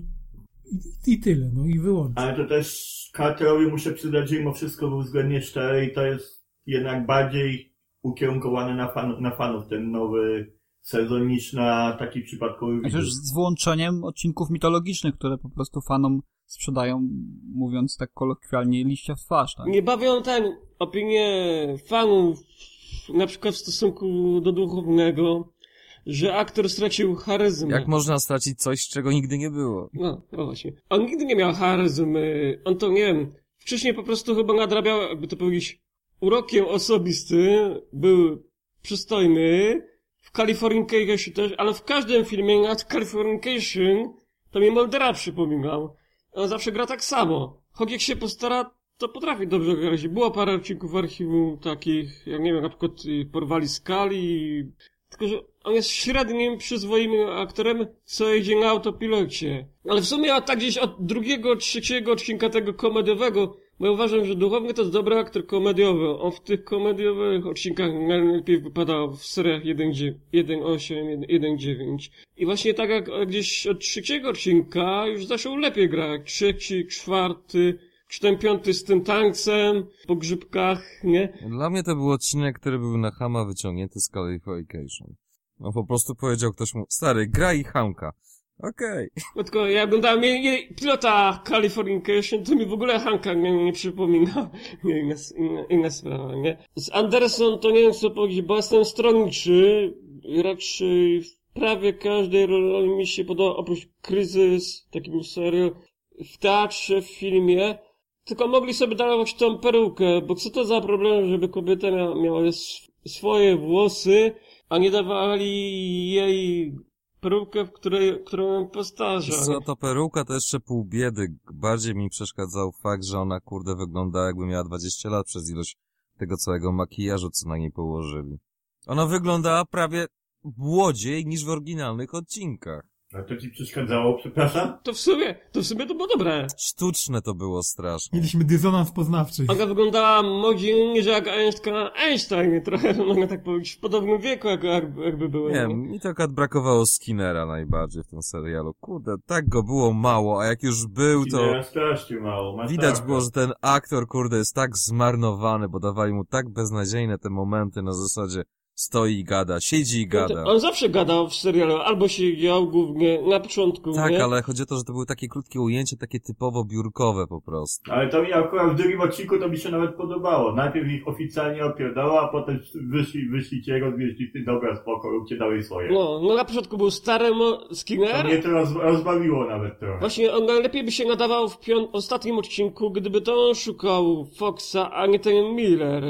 i, i tyle, no i wyłącznie. Ale to też Carterowi muszę przyznać, że mimo wszystko był względnie szczery i to jest jednak bardziej ukierunkowane na, fan, na fanów ten nowy sezon niż na taki przypadkowy widok. Chociaż z wyłączeniem odcinków mitologicznych, które po prostu fanom sprzedają, mówiąc tak kolokwialnie, liścia w twarz, tak? Nie bawią ten opinie fanów, na przykład w stosunku do duchownego, że aktor stracił charyzmę. Jak można stracić coś, czego nigdy nie było? No, no właśnie. On nigdy nie miał charyzmy. On to, nie wiem, wcześniej po prostu chyba nadrabiał, jakby to powiedzieć, urokiem osobistym, był przystojny, w Californication też, ale w każdym filmie nad Californication to mi Muldera przypominał. On zawsze gra tak samo. Choć jak się postara, to potrafi dobrze grać. Było parę odcinków archiwum takich, jak nie wiem, na przykład Porwali Skali, tylko że on jest średnim, przyzwoitym aktorem, co jedzie na autopilocie. Ale w sumie tak gdzieś od drugiego, trzeciego odcinka tego komediowego, bo ja uważam, że Duchowny to jest dobry aktor komediowy. On w tych komediowych odcinkach najlepiej wypada w seriach jeden osiem, jeden dziewięć. I właśnie tak jak gdzieś od trzeciego odcinka już zaczął lepiej grać. Trzeci, czwarty, czy ten piąty z tym tańcem po grzybkach, nie? Dla mnie to był odcinek, który był na chama wyciągnięty z Californication. No po prostu powiedział ktoś mu, stary, graj Hamka. Okej. Okay. Tylko ja oglądałem nie, nie, pilota Californication, to mi w ogóle Hanka nie, nie przypomina. Nie, inna, inna, inna sprawa, nie? Z Anderson to nie wiem co powiedzieć, bo jestem stronniczy. Raczej w prawie każdej roli mi się podoba, oprócz Kryzys, takim serial, w teatrze, w filmie. Tylko mogli sobie dawać tą perukę, bo co to za problem, żeby kobieta miała, miała swoje włosy, a nie dawali jej perukę, w której, którą postarza. Co to peruka, to jeszcze pół biedy. Bardziej mi przeszkadzał fakt, że ona kurde wygląda jakby miała dwadzieścia lat przez ilość tego całego makijażu, co na niej położyli. Ona wyglądała prawie młodziej niż w oryginalnych odcinkach. A to ci przeszkadzało, przepraszam? To w sumie, to w sumie to było dobre. Sztuczne to było strasznie. Mieliśmy dysonans poznawczy. Ona wyglądała młodziej niż jak Einstein, Einstein trochę, można tak powiedzieć, w podobnym wieku, jak, jakby, jakby były. Nie wiem, mi to akurat brakowało Skinnera najbardziej w tym serialu. Kurde, tak go było mało, a jak już był, to Skinnera strasznie mało. widać było, że ten aktor, kurde, jest tak zmarnowany, bo dawali mu tak beznadziejne te momenty na zasadzie stoi i gada, siedzi i gada. No on zawsze gadał w serialu, albo siedział głównie na początku, Tak, nie? ale chodzi o to, że to były takie krótkie ujęcie, takie typowo biurkowe po prostu. Ale to mi akurat w drugim odcinku to mi się nawet podobało. Najpierw ich oficjalnie opierdało, a potem wyszli, wyszli cię, rozwieźli ty, dobra, spoko, róbcie dalej swoje. No, no na początku był stary Skinner. To mnie to roz, rozbawiło nawet trochę. Właśnie on najlepiej by się nadawał w pią- ostatnim odcinku, gdyby to on szukał Foxa, a nie ten Miller.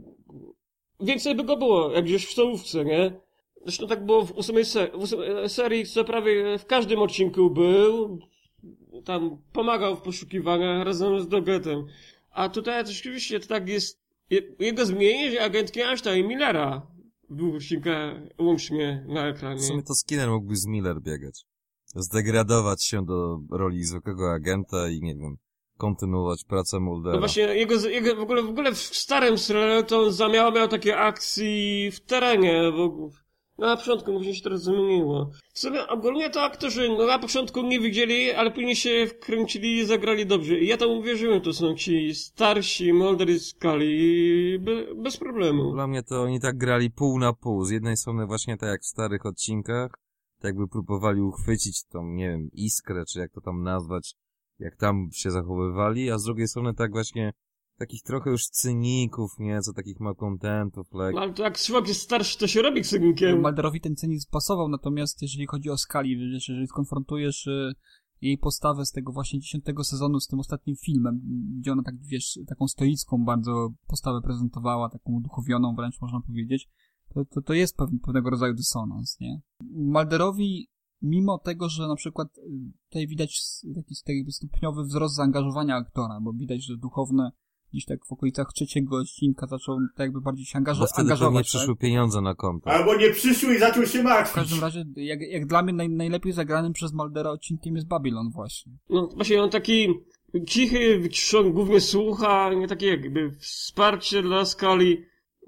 Więcej by go było, jak gdzieś w stołówce, nie? Zresztą tak było w ósmej se- w ósmej serii, co prawie w każdym odcinku był. Tam pomagał w poszukiwaniach razem z Dogetem. A tutaj rzeczywiście to tak jest. Je- jego zmienienie, że agentki Einstein i Millera w dwóch odcinkach łącznie na ekranie. W sumie to Skinner mógłby z Miller biegać. Zdegradować się do roli zwykłego agenta i, nie wiem, kontynuować pracę Muldera. No właśnie, jego, jego w ogóle, w ogóle w starym serialu to on zamiał, miał takie akcji w terenie, bo No na początku może się teraz zmieniło. W sumie ogólnie to aktorzy no na początku nie widzieli, ale później się wkręcili i zagrali dobrze. I ja tam uwierzyłem, to są ci starsi, Mulder i Scully, be, bez problemu. Dla mnie to oni tak grali pół na pół. Z jednej strony właśnie tak jak w starych odcinkach, tak jakby próbowali uchwycić tą, nie wiem, iskrę, czy jak to tam nazwać, jak tam się zachowywali, a z drugiej strony tak właśnie takich trochę już cyników, nieco takich malkontentów, lek. No, ale to jak człowiek jest starszy, to się robi cynikiem. Mulderowi ten cynizm pasował, natomiast jeżeli chodzi o Scully, wiesz, jeżeli skonfrontujesz y, jej postawę z tego właśnie dziesiątego sezonu z tym ostatnim filmem, gdzie ona tak, wiesz, taką stoicką bardzo postawę prezentowała, taką uduchowioną wręcz można powiedzieć, to, to, to jest pewne, pewnego rodzaju dysonans, nie? Mulderowi, mimo tego, że na przykład tutaj widać taki, taki stopniowy wzrost zaangażowania aktora, bo widać, że duchowne gdzieś tak w okolicach trzeciego odcinka zaczął tak jakby bardziej się angażo- Bo wtedy angażować. pewnie tak? przyszły pieniądze na konto. Albo nie przyszły i zaczął się martwić. W każdym razie, jak, jak dla mnie naj, najlepiej zagranym przez Muldera odcinkiem jest Babylon właśnie. No właśnie on taki cichy, wyciszony, głównie słucha, nie takie jakby wsparcie dla Scully.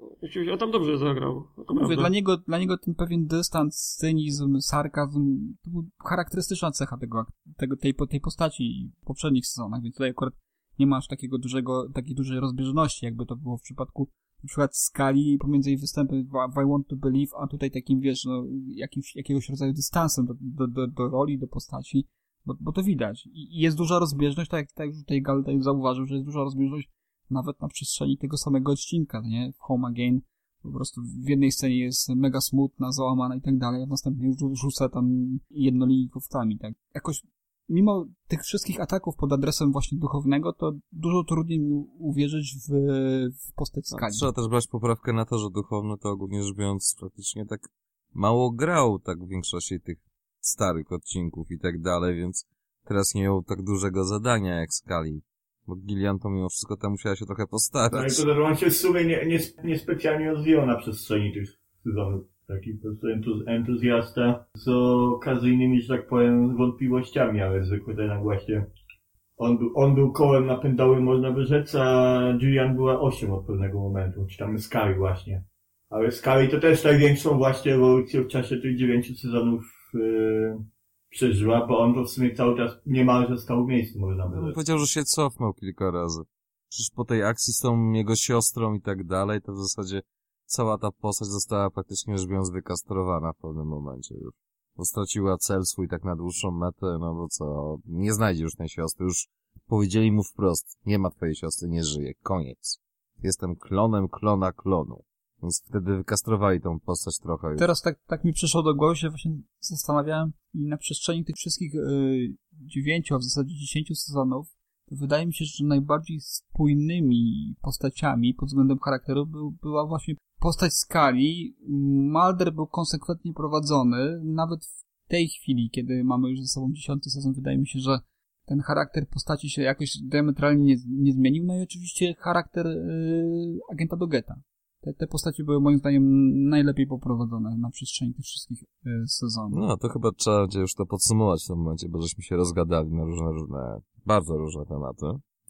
On tam dobrze zagrał. Mówię, dla niego, dla niego ten pewien dystans, cynizm, sarkazm, to była charakterystyczna cecha tego, tego, tej, tej postaci w poprzednich sezonach, więc tutaj akurat nie ma aż takiego dużego, takiej dużej rozbieżności, jakby to było w przypadku na przykład Scully pomiędzy jej występem w I Want to Believe, a tutaj takim, wiesz, no, jakimś, jakiegoś rodzaju dystansem do, do, do, do roli, do postaci, bo, bo to widać. I, i jest duża rozbieżność, tak jak, tak jak tutaj Gal tutaj zauważył, że jest duża rozbieżność nawet na przestrzeni tego samego odcinka, nie? W Home Again po prostu w jednej scenie jest mega smutna, załamana i tak dalej, a w następnej rzuca tam jednolinijkowcami, tak? Jakoś mimo tych wszystkich ataków pod adresem właśnie duchownego, to dużo trudniej mi uwierzyć w, w postać Scully. No, trzeba też brać poprawkę na to, że duchowny to ogólnie rzecz biorąc praktycznie tak mało grał tak w większości tych starych odcinków i tak dalej, więc teraz nie miał tak dużego zadania jak Scully. Bo Gillian to mimo wszystko tam musiała się trochę postarać. No i to on się w sumie nie, nie, nie specjalnie rozwijał na przestrzeni tych sezonów. Taki po prostu entuz, entuzjasta z okazyjnymi, że tak powiem, wątpliwościami, ale zwykły ten właśnie on był, on był kołem napędowym, można by rzec, a Gillian była osiem od pewnego momentu, czy tam Scully właśnie. Ale Scully to też największą właśnie ewolucję w czasie tych dziewięciu sezonów yy, przeżyła, bo on to w sumie cały czas niemalże stał w miejscu, można by On rzec. powiedział, że się cofnął kilka razy. Przecież po tej akcji z tą jego siostrą i tak dalej, to w zasadzie cała ta postać została praktycznie rzecz biorąc wykastrowana w pewnym momencie już. Bo straciła cel swój tak na dłuższą metę, no bo co, nie znajdzie już tej siostry, już powiedzieli mu wprost, nie ma twojej siostry, nie żyje, koniec. Jestem klonem klona klonu. Więc wtedy wykastrowali tą postać trochę już. Teraz tak, tak mi przyszło do głowy, się właśnie zastanawiałem i na przestrzeni tych wszystkich yy, dziewięciu, a w zasadzie dziesięciu sezonów, to wydaje mi się, że najbardziej spójnymi postaciami pod względem charakteru był, była właśnie postać Scully. Mulder był konsekwentnie prowadzony, nawet w tej chwili, kiedy mamy już ze sobą dziesiąty sezon, wydaje mi się, że ten charakter postaci się jakoś diametralnie nie, nie zmienił, no i oczywiście charakter yy, agenta Dogeta. Te, te postacie były moim zdaniem najlepiej poprowadzone na przestrzeni tych wszystkich y, sezonów. No, to chyba trzeba będzie już to podsumować w tym momencie, bo żeśmy się rozgadali na różne, różne, bardzo różne tematy.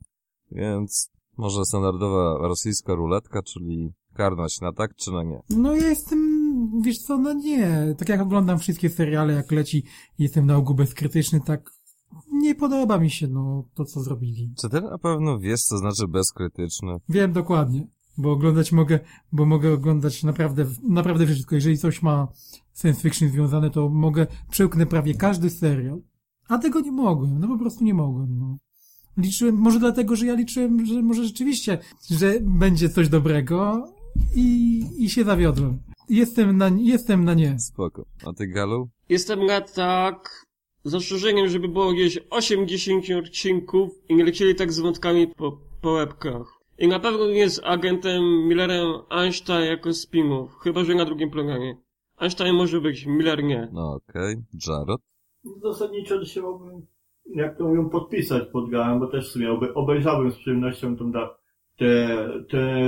Więc może standardowa rosyjska ruletka, czyli karność na tak czy na nie? No ja jestem, wiesz co, no nie. Tak jak oglądam wszystkie seriale, jak leci, jestem na ogół bezkrytyczny, tak nie podoba mi się, no, to co zrobili. Czy ty na pewno wiesz, co znaczy bezkrytyczny? Wiem dokładnie. Bo oglądać mogę, bo mogę oglądać naprawdę, naprawdę wszystko. Jeżeli coś ma science fiction związane, to mogę, przełknę prawie każdy serial. A tego nie mogłem, no po prostu nie mogłem, no. Liczyłem, może dlatego, że ja liczyłem, że może rzeczywiście, że będzie coś dobrego i, i się zawiodłem. Jestem na, jestem na nie. Spoko. A ty, Galu? Jestem na tak, z zastrzeżeniem, żeby było gdzieś osiem dziesięć odcinków i nie lecieli tak z wątkami po, po łebkach. I na pewno nie jest agentem Millerem Einstein jako spin-off, chyba że na drugim programie. Einstein może być, Miller nie. No okej. Okay. Jarrod? Zasadniczo się mógłbym, jak to mówią, podpisać pod Galem, bo też w sumie obe, obejrzałbym z przyjemnością tą da, te, te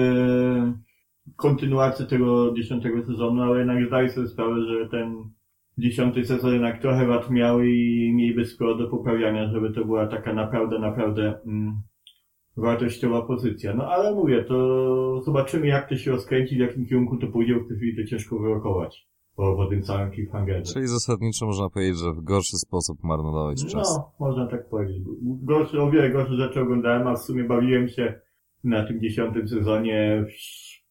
kontynuację tego dziesiątego sezonu, ale jednak zdaję sobie sprawę, że ten dziesiąty sezon jednak trochę wad miał i mieliby sporo do poprawiania, żeby to była taka naprawdę, naprawdę mm, wartościowa pozycja. No ale mówię, to zobaczymy, jak to się rozkręci, w jakim kierunku to pójdzie, w tej chwili to ciężko wyrokować. po, po tym całym cliffhangerze. Czyli zasadniczo można powiedzieć, że w gorszy sposób marnowałeś czas. No, można tak powiedzieć. Gorszy, o wiele gorsze rzeczy oglądałem, a w sumie bawiłem się na tym dziesiątym sezonie w,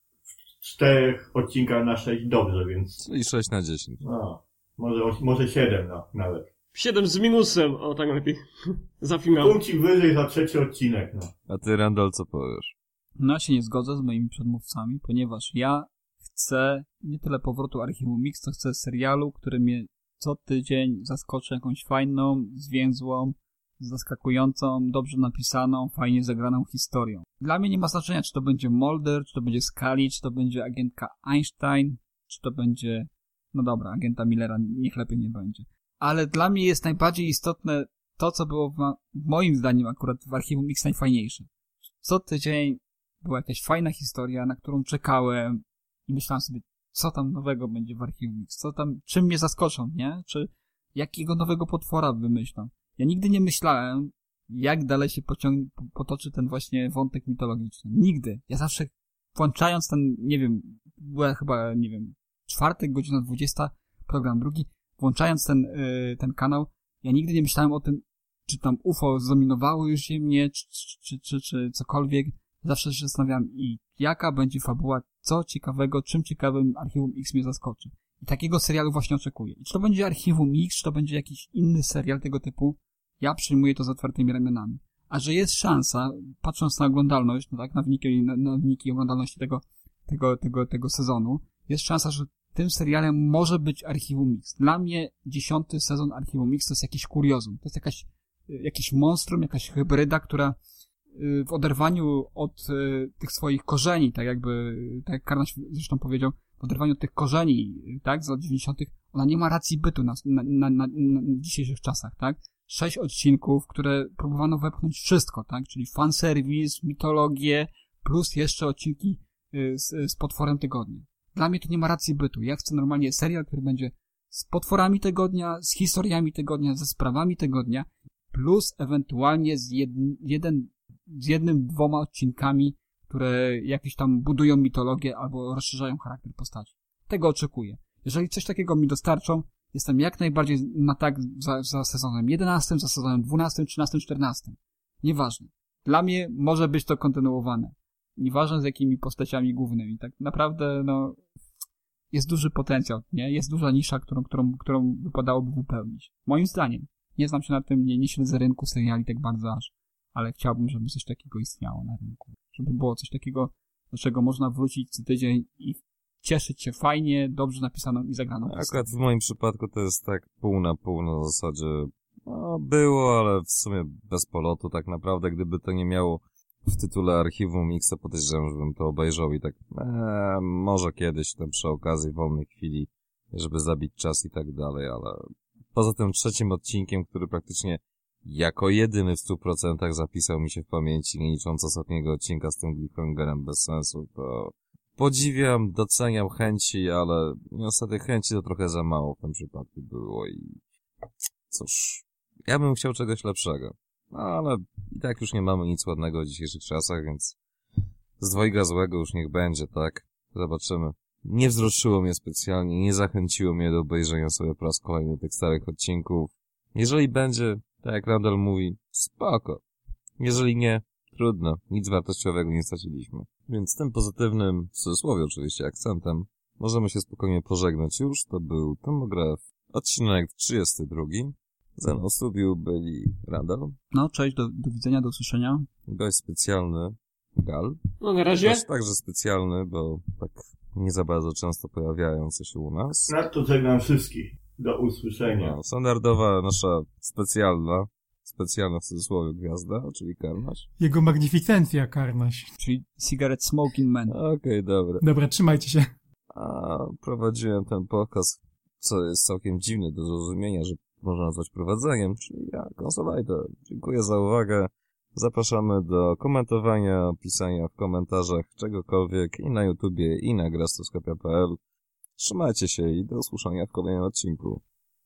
w czterech odcinkach na sześć dobrze, więc... Czyli sześć na dziesięć. No, może, może siedem no, nawet. siedem z minusem, o tak lepiej. Za finał. Punkcik wyżej za trzeci odcinek, no. A ty, Randall, co powiesz? No ja się nie zgodzę z moimi przedmówcami, ponieważ ja chcę nie tyle powrotu Archiwum Mix, to chcę serialu, który mnie co tydzień zaskoczy jakąś fajną, zwięzłą, zaskakującą, dobrze napisaną, fajnie zagraną historią. Dla mnie nie ma znaczenia, czy to będzie Mulder, czy to będzie Scully, czy to będzie agentka Einstein, czy to będzie... No dobra, agenta Millera niech lepiej nie będzie. Ale dla mnie jest najbardziej istotne to, co było w ma- moim zdaniem akurat w Archiwum Mix najfajniejsze. Co tydzień była jakaś fajna historia, na którą czekałem i myślałem sobie, co tam nowego będzie w Archiwum Mix, co tam, czym mnie zaskoczą, nie? Czy jakiego nowego potwora wymyślą. Ja nigdy nie myślałem, jak dalej się pociągnie, potoczy ten właśnie wątek mitologiczny. Nigdy. Ja zawsze włączając ten, nie wiem, była chyba, nie wiem, czwartek, godzina dwudziesta, program drugi, włączając ten, yy, ten kanał, ja nigdy nie myślałem o tym, czy tam U F O zdominowało już Ziemię, czy, czy, czy, czy cokolwiek. Zawsze się zastanawiam, i jaka będzie fabuła, co ciekawego, czym ciekawym Archiwum X mnie zaskoczy. I takiego serialu właśnie oczekuję. I czy to będzie Archiwum X, czy to będzie jakiś inny serial tego typu, ja przyjmuję to z otwartymi ramionami. A że jest szansa, patrząc na oglądalność, no tak, na wyniki, na, na wyniki oglądalności tego, tego, tego, tego sezonu, jest szansa, że tym serialem może być Archiwum Mix. Dla mnie dziesiąty sezon Archiwum Mix to jest jakiś kuriozum. To jest jakaś, jakiś monstrum, jakaś hybryda, która w oderwaniu od tych swoich korzeni, tak jakby, tak jak Karnaś zresztą powiedział, w oderwaniu od tych korzeni, tak, z lat dziewięćdziesiątych, ona nie ma racji bytu na, na, na, na, na dzisiejszych czasach, tak? Sześć odcinków, które próbowano wepchnąć wszystko, tak? Czyli fanserwis, mitologię, plus jeszcze odcinki z, z potworem tygodnia. Dla mnie to nie ma racji bytu. Ja chcę normalnie serial, który będzie z potworami tygodnia, z historiami tygodnia, ze sprawami tygodnia, plus ewentualnie z, jed, jeden, z jednym, dwoma odcinkami, które jakieś tam budują mitologię albo rozszerzają charakter postaci. Tego oczekuję. Jeżeli coś takiego mi dostarczą, jestem jak najbardziej na tak za, za sezonem jedenastym, za sezonem dwunastym, trzynastym, czternastym. Nieważne. Dla mnie może być to kontynuowane. Nieważne z jakimi postaciami głównymi. Tak naprawdę, no, jest duży potencjał, nie? Jest duża nisza, którą, którą, którą wypadałoby wypełnić. Moim zdaniem. Nie znam się na tym, nie, nie śledzę rynku seriali tak bardzo aż, ale chciałbym, żeby coś takiego istniało na rynku. Żeby było coś takiego, do czego można wrócić co tydzień i cieszyć się fajnie, dobrze napisaną i zagraną. Akurat w moim przypadku to jest tak pół na pół na zasadzie, no było, ale w sumie bez polotu tak naprawdę, gdyby to nie miało w tytule Archiwum X, podejrzewam, żebym to obejrzał i tak, ee, może kiedyś tam przy okazji wolnej chwili, żeby zabić czas i tak dalej, ale poza tym trzecim odcinkiem, który praktycznie jako jedyny w stu procentach zapisał mi się w pamięci, nie licząc ostatniego odcinka z tym cliffhangerem bez sensu, to podziwiam, doceniam chęci, ale niestety chęci to trochę za mało w tym przypadku było i cóż, ja bym chciał czegoś lepszego. No, ale i tak już nie mamy nic ładnego w dzisiejszych czasach, więc z dwojga złego już niech będzie, tak? Zobaczymy. Nie wzruszyło mnie specjalnie, nie zachęciło mnie do obejrzenia sobie po raz kolejny tych starych odcinków. Jeżeli będzie, tak jak Randall mówi, spoko. Jeżeli nie, trudno. Nic wartościowego nie straciliśmy. Więc tym pozytywnym, w cudzysłowie oczywiście, akcentem, możemy się spokojnie pożegnać już. To był Tomograf, odcinek trzydziesty drugi. Ze mną w studiu byli Randall. No, cześć, do, do widzenia, do usłyszenia. Gość specjalny, Gal. No, na razie. Gość także specjalny, bo tak nie za bardzo często pojawiający się u nas. Na to żegnam wszystkich. Do usłyszenia. No, standardowa nasza specjalna, specjalna w cudzysłowie gwiazda, czyli Karnaś. Jego magnificencja Karnaś. Czyli Cigarette Smoking Man. Okej, okay, dobra. Dobra, trzymajcie się. A prowadziłem ten podcast, co jest całkiem dziwne do zrozumienia, że można nazwać prowadzeniem, czyli ja, Konsolajder. Dziękuję za uwagę. Zapraszamy do komentowania, pisania w komentarzach czegokolwiek i na YouTubie, i na grastoskopia kropka p l. Trzymajcie się i do usłyszenia w kolejnym odcinku.